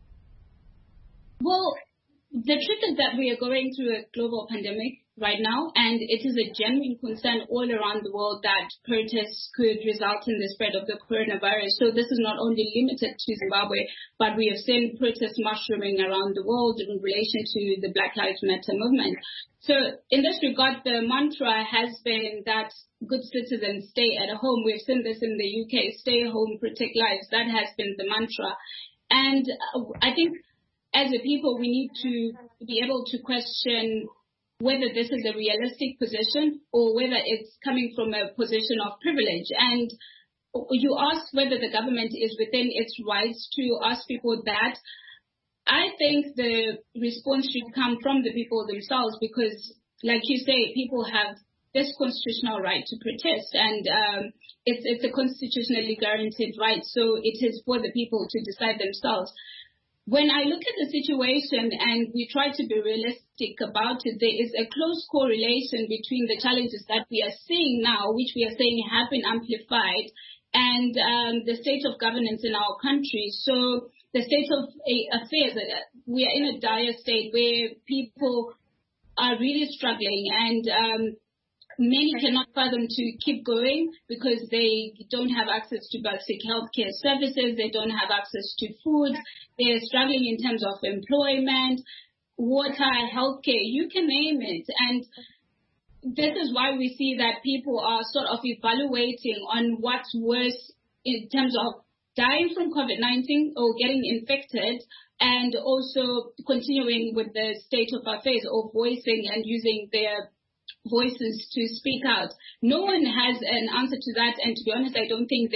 Well, the truth is that we are going through a global pandemic right now, and it is a genuine concern all around the world that protests could result in the spread of the coronavirus. So this is not only limited to Zimbabwe, but we have seen protests mushrooming around the world in relation to the Black Lives Matter movement. So in this regard, the mantra has been that good citizens stay at home. We've seen this in the UK, stay home, protect lives. That has been the mantra. And I think as a people, we need to be able to question whether this is a realistic position or whether it's coming from a position of privilege. And you ask whether the government is within its rights to ask people that. I think the response should come from the people themselves because, like you say, people have this constitutional right to protest, and it's a constitutionally guaranteed right. So it is for the people to decide themselves. When I look at the situation and we try to be realistic about it, there is a close correlation between the challenges that we are seeing now, which we are saying have been amplified, and the state of governance in our country. So the state of affairs, we are in a dire state where people are really struggling, and many cannot fathom to keep going because they don't have access to basic healthcare services, they don't have access to food, they're struggling in terms of employment, water, healthcare, you can name it. And this is why we see that people are sort of evaluating on what's worse in terms of dying from COVID-19 or getting infected, and also continuing with the state of affairs or voicing and using their voices to speak out. No one has an answer to that, and to be honest, I don't think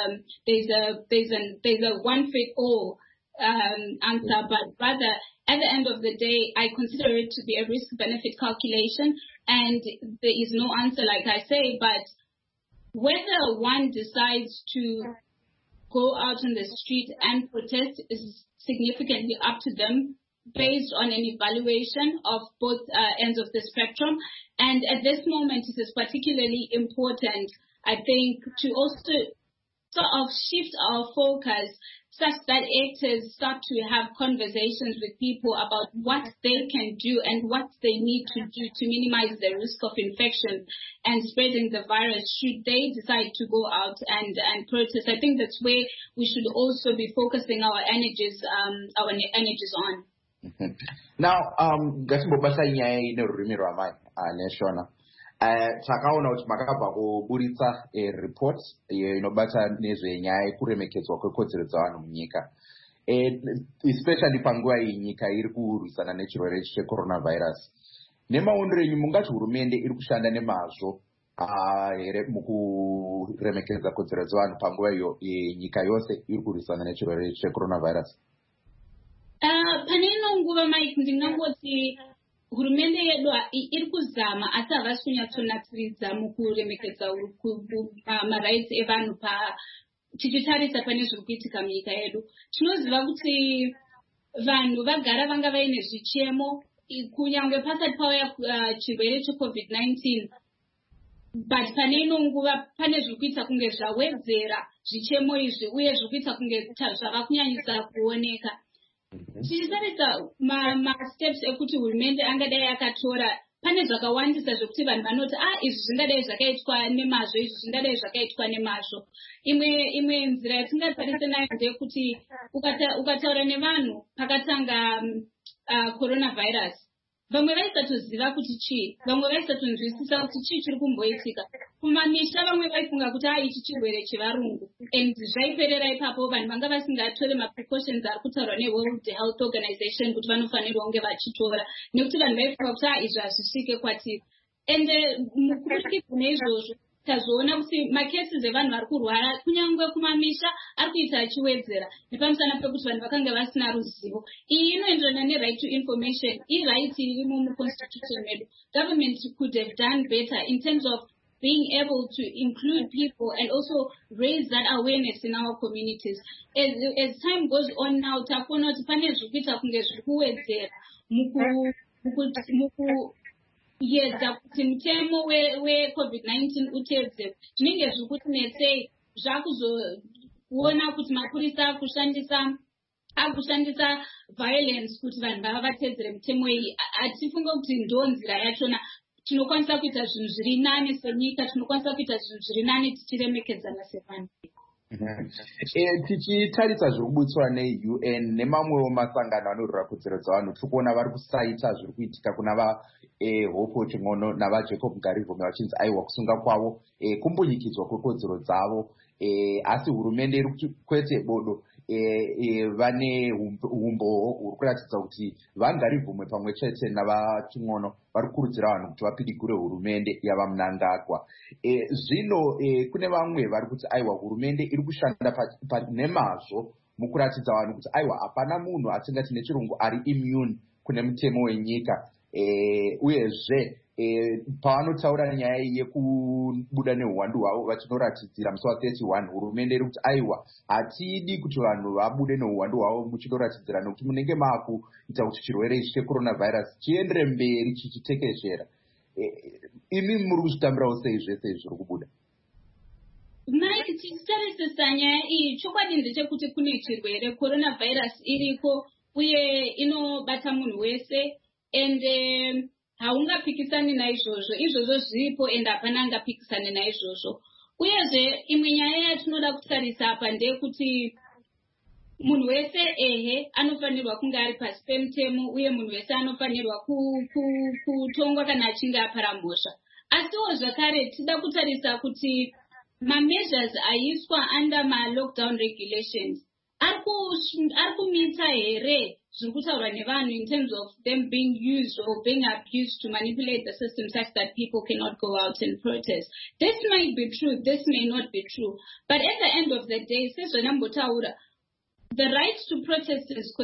there's a one fit all answer, but rather at the end of the day, I consider it to be a risk-benefit calculation, and there is no answer, like I say, but whether one decides to go out on the street and protest is significantly up to them based on an evaluation of both ends of the spectrum. And at this moment, it is particularly important, I think, to also sort of shift our focus such that actors start to have conversations with people about what they can do and what they need to do to minimize the risk of infection and spreading the virus should they decide to go out and protest. I think that's where we should also be focusing our energies on. Now, ngatimbobasa inyaya nerurimi rwamai neshona takaona kuti makabva kuburitsa report iyo inobata nezvenyaya yekuremekedzwa kwekodzero dzavanhu munyika, especially panguva iyi nyika iri kurwisana nechirwere checoronavirus. Nemaonero enyu mungati hurumende iri kushanda nemazvo here mukuremekedza kodzero dzavanhu panguva iyo nyika yose iri kurwisana nechirwere checoronavirus? Pane nguva Mike, ndingangoti hurumende yedu iri kuzama asi havasi kunyatsonatsiridza mukuremekedza marights evanhu tichitarisa pane zviri kuitika munyika yedu. Tinoziva kuti vanhu vagara vanga vaine zvichemo kunyange pasati pauya chirwere cheCovid-19, but pane ino nguva pane zviri kuita kunge zvawedzera zvichemo izvi uye zviri kuita kunge zvava kunyanyisa kuoneka. Tichitarisa ma-steps ekuti hurumende angadai akatora, pane zvakawandisa zvokuti vanhu vanoti izvi zvingadai zvakaitwa nemazvo, izvi zvingadai zvakaitwa nemazvo. Imwe nzira yatingatarisa nayo ndeyekuti ukataura nevanhu pakatanga coronavirus, vamwe vaisatoziva kuti chii, vamwe vaisatonzwisisa kuti chii chiri kumboitika. Kumamisha vamwe vaifunga kuti ichi chirwere chevarungu, and zvaiperera ipapo. Vanhu vanga vasingatore maprecautions ari kutaurwa neWorld Health Organization kuti vanofanirwa kunge vachitora, nekuti vanhu vaifunga kuti izvi hazvisvike kwatiri. Ende mukurikidza neizvozvo tazoona kuti macases evanhu vari kurwara kunyange kumamisha ari kuita achiwedzera nepamusana pekuti vanhu vakanga vasina ruzivo. Iyi inoenderana ne-right to information, i-right irimo muconstitution medu. Government could have done better in terms of being able to include people and also raise that awareness in our communities. As time goes on now, takuona kuti pane zviri kuita kunge zviri kuwedzera yedza kuti mutemo we-COVID-19 utedzere. Zvinenge zviri kuti netsei zvakuzoona kuti mapurisa akushandisa violence kuti vanhu vava vatedzere mutemo iyi. Atifunga kuti ndo nzira yachona. Tinokwanisa kuita zvinhu zviri nani senyika, tinokwanisa kuita zvinhu zviri nani tichiremekedzana sevanhu. Tichitarisa zviri kubutswa neUN nemamwewo masangano anorwira kodzero dzavanhu, tiri kuona vari kusaita zviri kuitika kuna Hope Ching'ono navaJacob Garivhome vachinzi aiwa kusunga kwavo kumbunyikidzwa kwekodzero dzavo, asi hurumende iri kwete bodo vane umbo huri kuratidza kuti vaGarivhome pamwe chete navaChing'ono vari kukurudzira vanhu kuti vapidigure hurumende yava Mnangagwa. Zvino kune vamwe vari kuti aiwa hurumende iri kushanda nemazvo mukuratidza vanhu kuti aiwa hapana munhu atingati nechirungu ari immune kune mutemo wenyika. Uyezve pavanotaura nyaya yekubuda neuwandu hwavo vachinoratidzira musi wa31, hurumende iri kuti aiwa hatidi kuti vanhu vabude neuwandu hwavo muchinoratidzira nekuti munenge makuita kuti chirwere ichi checoronavirus chiendere mberi chichitekeshera. Imi muri kuzvitambirawo sei zvese izvi zviri kubuda? Mike, tichitarisisa nyaya iyi, chokwadi ndechekuti kune chirwere coronavirus iriko uye inobata munhu wese, and haungaphikisani naizvozvo, izvozvo zviripo and hapana angaphikisani naizvozvo. Uyezve imwe nyaya yatinoda kutarisa apa ndeyekuti munhu wese anofanirwa kunge ari pasi pemutemo, uye munhu wese anofanirwa kutongwa kana achinge apara mhosva. Asiwo zvakare tida kutarisa kuti ma-measures aiswa under ma-lockdown regulations ari kumita here zviri kutaurwa nevanhu in terms of them being used or being abused to manipulate the system such that people cannot go out and protest. This might be true, this may not be true, but at the end of the day, the right to protest is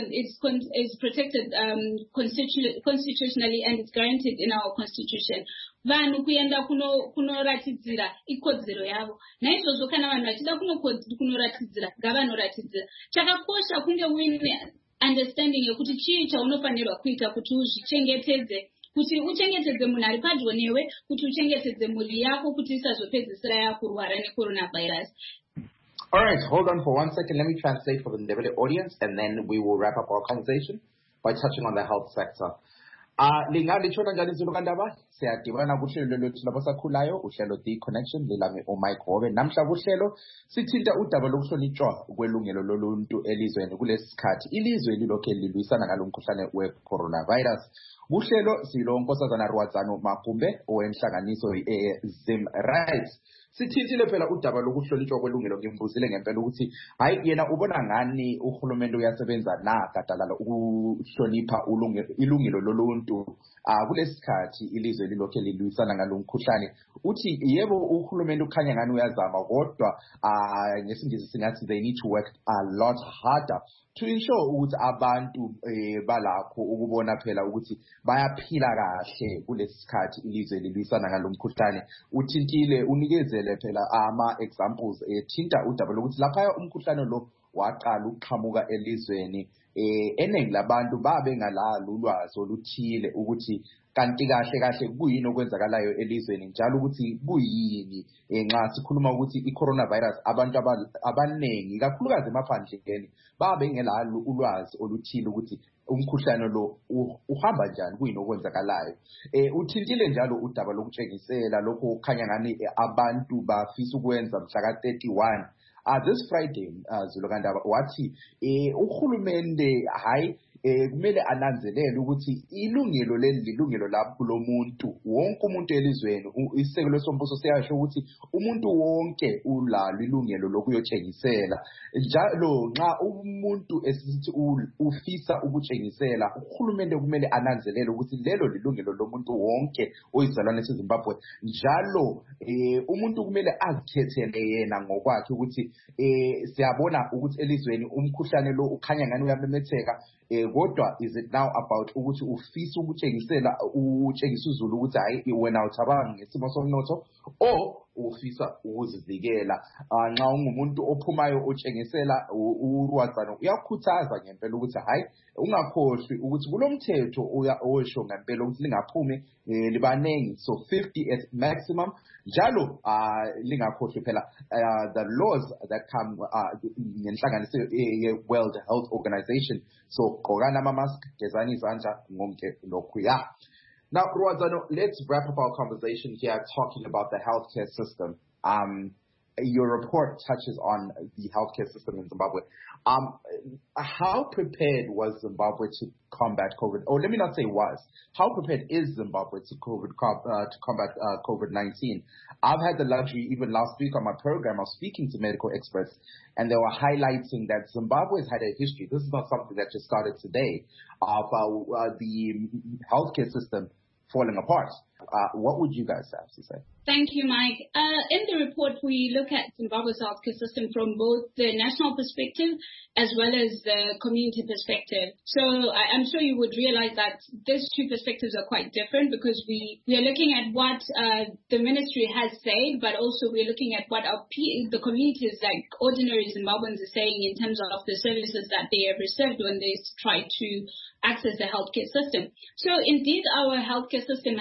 protected constitutionally and it's guaranteed in our constitution. Vanhu kuenda kunoratidzira ikodzero yavo. Naizvozvo kana vanhu vachida kunoratidzira, ngavanoratidzira. Chakakosha kunge uine understanding yekuti chii chaunofanirwa kuita kuti uzvichengetedze, kuti uchengetedze munhu ari padyo newe, kuti uchengetedze mhuri yako, kuti isazopedzisira yakurwara necoronavirus. All right, hold on for 1 second. Let me translate for the Ndebele audience, and then we will wrap up our conversation by touching on the health sector. Lingalichona njani Zulu Kandaba? Siyadibana kuhlelo lwethu labasakhulayo, uhlelo The Connection, lilami uMike Hove. Namhla kuhlelo sithinta udaba lokuhlonitshwa kwelungelo loluntu elizweni kulesi sikhathi. Ilizwe lilokhe lilwisana ngalomkhuhlane we-coronavirus. Kuhlelo silo Nkosazana Rwadzano Magumbe owenhlanganiso Zim Rights. Sithintile phela udaba lokuhlonitshwa kwelungelo. Ngimbuzile ngempela ukuthi hayi yena ubona ngani uhulumende uyasebenza na gadalala ukuhlonipha ilungelo loluntu kulesikhathi ilizwe lilokhe lilwisana ngalomkhuhlane. Uthi yebo uhulumende ukhanya ngani uyazama, kodwa ngesingisi singathi they need to work a lot harder to ensure ukuthi abantu balakho ukubona phela ukuthi bayaphila kahle kulesikhathi ilizwe lilwisana ngalomkhuhlane. Uthintile unikezele phela ama-examples thinta udaba lokuthi lapha umkhuhlane lo waqala ukuqhamuka elizweni, eningi labantu babengalalo ulwazi oluthile ukuthi kanti kahle kuyini okwenzakalayo elizweni, njalo ukuthi kuyini nxa sikhuluma ukuthi i-coronavirus abantu abaningi kakhulukazi emaphandleni babengelalo ulwazi oluthile ukuthi umkhuhlane lo uhamba njani, kuyini okwenzakalayo. Uthintile njalo udaba lokutshengisela lokho kukhanya ngani abantu bafisa ukwenza mhla ka-31 this Friday. Zulu Kandaba wathi uhulumende hayi kumele ananzelele ukuthi ilungelo lelilungelo lapho lomuntu wonke umuntu elizweni. Isekelo sombuso siyasho ukuthi umuntu wonke ulalo ilungelo lokuyotshengisela, njalo nxa umuntu esithi ufisa ukutshengisela, uhulumende kumele ananzelele ukuthi lelo lilungelo lomuntu wonke oyizalwane seZimbabwe, njalo umuntu kumele azikhethele yena ngokwakhe ukuthi siyabona ukuthi elizweni umkhuhlane lo ukhanya ngani uyamemetheka, kodwa is it now about ukuthi ufisa ukutshengisela utshengisa uZulu ukuthi hayi wena ucabanga ngesimo somnotho, or ufisa ukuzivikela? Nxa ungumuntu ophumayo otshengisela uRwadzano uyakhuthaza ngempela ukuthi hayi ungakhohlwi ukuthi kulomthetho osho ngempela ukuthi lingaphumi libanengi, so 50 at maximum, njalo lingakhohlwi phela the laws that come ngenhlanganiso ye-World Health Organization. So gqokani ama-mask, gezani izandla, ngonke lokhu ya. Now, Rwadzano, let's wrap up our conversation here talking about the healthcare system. Your report touches on the healthcare system in Zimbabwe. How prepared was Zimbabwe to combat COVID? Or let me not say was. How prepared is Zimbabwe to combat COVID-19? I've had the luxury, even last week on my program, of speaking to medical experts, and they were highlighting that Zimbabwe has had a history. This is not something that just started today, of the healthcare system falling apart. What would you guys have to say? Thank you, Mike. In the report, we look at Zimbabwe's healthcare system from both the national perspective as well as the community perspective. So I'm sure you would realize that these two perspectives are quite different, because we are looking at what the ministry has said, but also we're looking at what the communities, like ordinary Zimbabweans, are saying in terms of the services that they have received when they try to access the healthcare system. So indeed, our healthcare system has been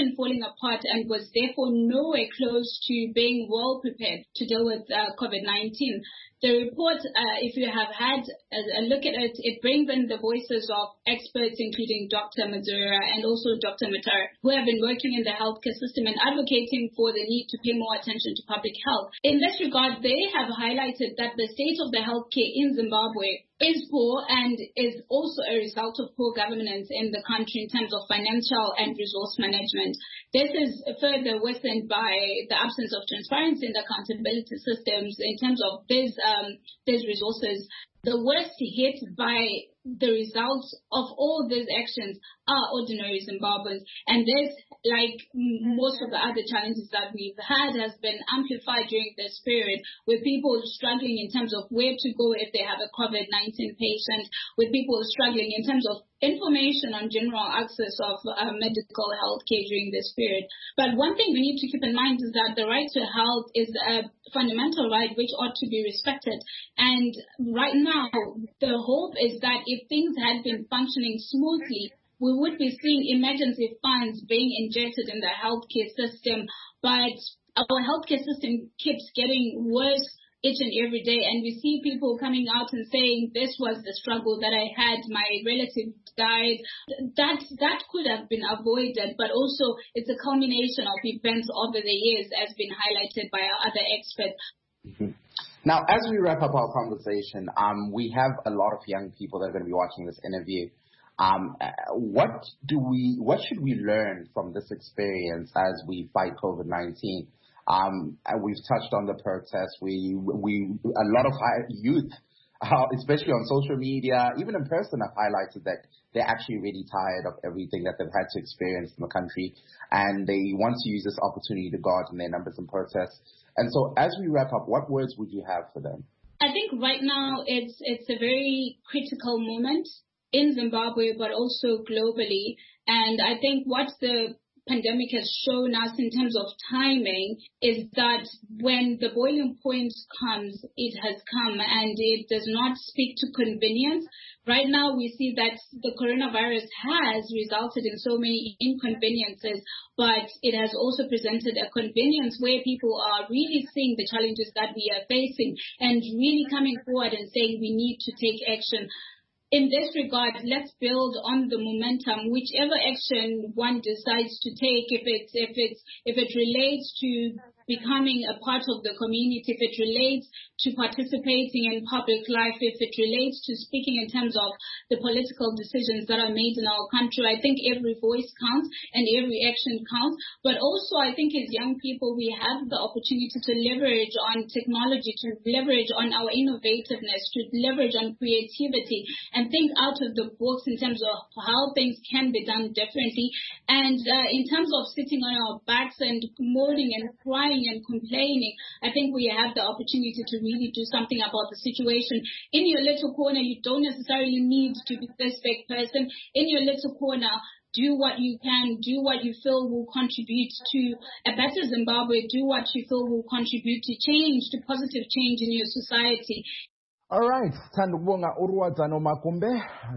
nation falling apart and was therefore nowhere close to being well prepared to deal with COVID-19. The report, if you have had a look at it, it brings in the voices of experts, including Dr. Mazura and also Dr. Matar, who have been working in the healthcare system and advocating for the need to pay more attention to public health. In this regard, they have highlighted that the state of the healthcare in Zimbabwe is poor and is also a result of poor governance in the country in terms of financial and resource management. This is further worsened by the absence of transparency and accountability systems in terms of these resources. The worst hit by the results of all these actions are ordinary Zimbabweans. And this, like most of the other challenges that we've had, has been amplified during this period, with people struggling in terms of where to go if they have a COVID-19 patient, with people struggling in terms of information on general access of medical health care during this period. But one thing we need to keep in mind is that the right to health is a fundamental right which ought to be respected. And right now, the hope is that if things had been functioning smoothly, we would be seeing emergency funds being injected in the healthcare system. But our healthcare system keeps getting worse each and every day, and we see people coming out and saying, this was the struggle that I had, my relative died. That could have been avoided, but also it's a culmination of events over the years, as been highlighted by our other experts. Mm-hmm. Now, as we wrap up our conversation, we have a lot of young people that are going to be watching this interview. What should we learn from this experience as we fight COVID-19? We've touched on the protests. A lot of youth, especially on social media, even in person, have highlighted that they're actually really tired of everything that they've had to experience in the country, and they want to use this opportunity to go out in their numbers and protest. And so, as we wrap up, what words would you have for them? I think right now it's a very critical moment in Zimbabwe, but also globally. And I think what the pandemic has shown us in terms of timing is that when the boiling point comes, it has come, and it does not speak to convenience. Right now, we see that the coronavirus has resulted in so many inconveniences, but it has also presented a convenience where people are really seeing the challenges that we are facing and really coming forward and saying we need to take action. In this regard, let's build on the momentum. Whichever action one decides to take, if it relates to becoming a part of the community, if it relates to participating in public life, if it relates to speaking in terms of the political decisions that are made in our country, I think every voice counts and every action counts. But also, I think as young people, we have the opportunity to leverage on technology, to leverage on our innovativeness, to leverage on creativity, and think out of the box in terms of how things can be done differently. And in terms of sitting on our backs and moaning and crying and complaining, I think we have the opportunity to really do something about the situation. In your little corner, you don't necessarily need to be this big person. In your little corner, do what you can, do what you feel will contribute to a better Zimbabwe, do what you feel will contribute to change, to positive change in your society. All right, Thandukubonga Uruwadzano Makumbe,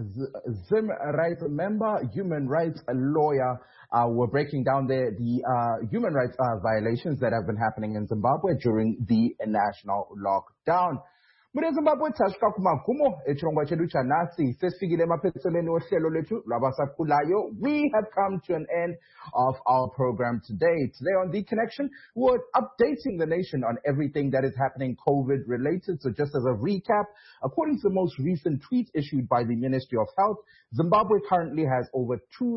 Zim rights member, human rights lawyer. We're breaking down the human rights violations that have been happening in Zimbabwe during the national lockdown. Muri Zimbabwe tashika kumagumo echirongwa chedu chanasi sesifikile emaphethelweni ohlelo lwethu lwabasakhulayo. We have come to an end of our program today. Today on The Connection, we're updating the nation on everything that is happening COVID related. So just as a recap, according to the most recent tweet issued by the Ministry of Health, Zimbabwe currently has over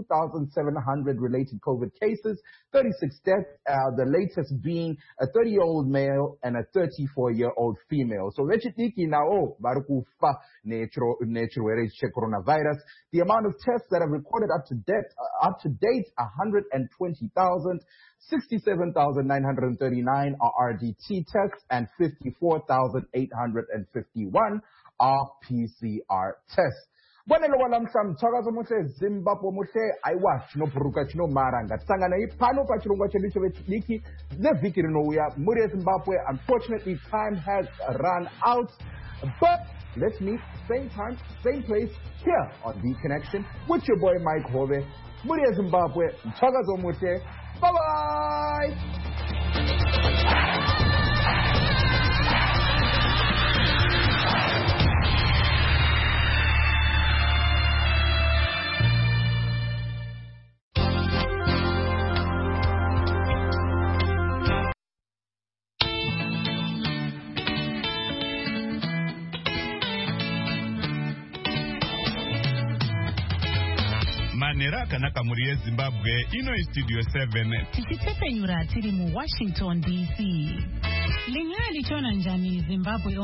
2,700 related COVID cases, 36 deaths, the latest being a 30-year-old male and a 34-year-old female. So coronavirus. The amount of tests that are recorded up to date 120,000, 67,939 are RDT tests, and 54,851 are PCR tests. Bonelo walamhla mthakazo muhle Zimbabwe muhle ayiwashi nobhuruka chino mara ngatisangana iphano pachirongwa chedu chevechidiki nevhiki rinouya muri yeZimbabwe. Unfortunately, time has run out, but let's meet same time, same place here on The Connection with your boy Mike Hove. Muri yeZimbabwe mthakazo muhle. Bye-bye. Manera kanaka muri Zimbabwe ino studio 7 tichitepenyura tiri mu Washington DC. Linyaya lichona njani Zimbabwe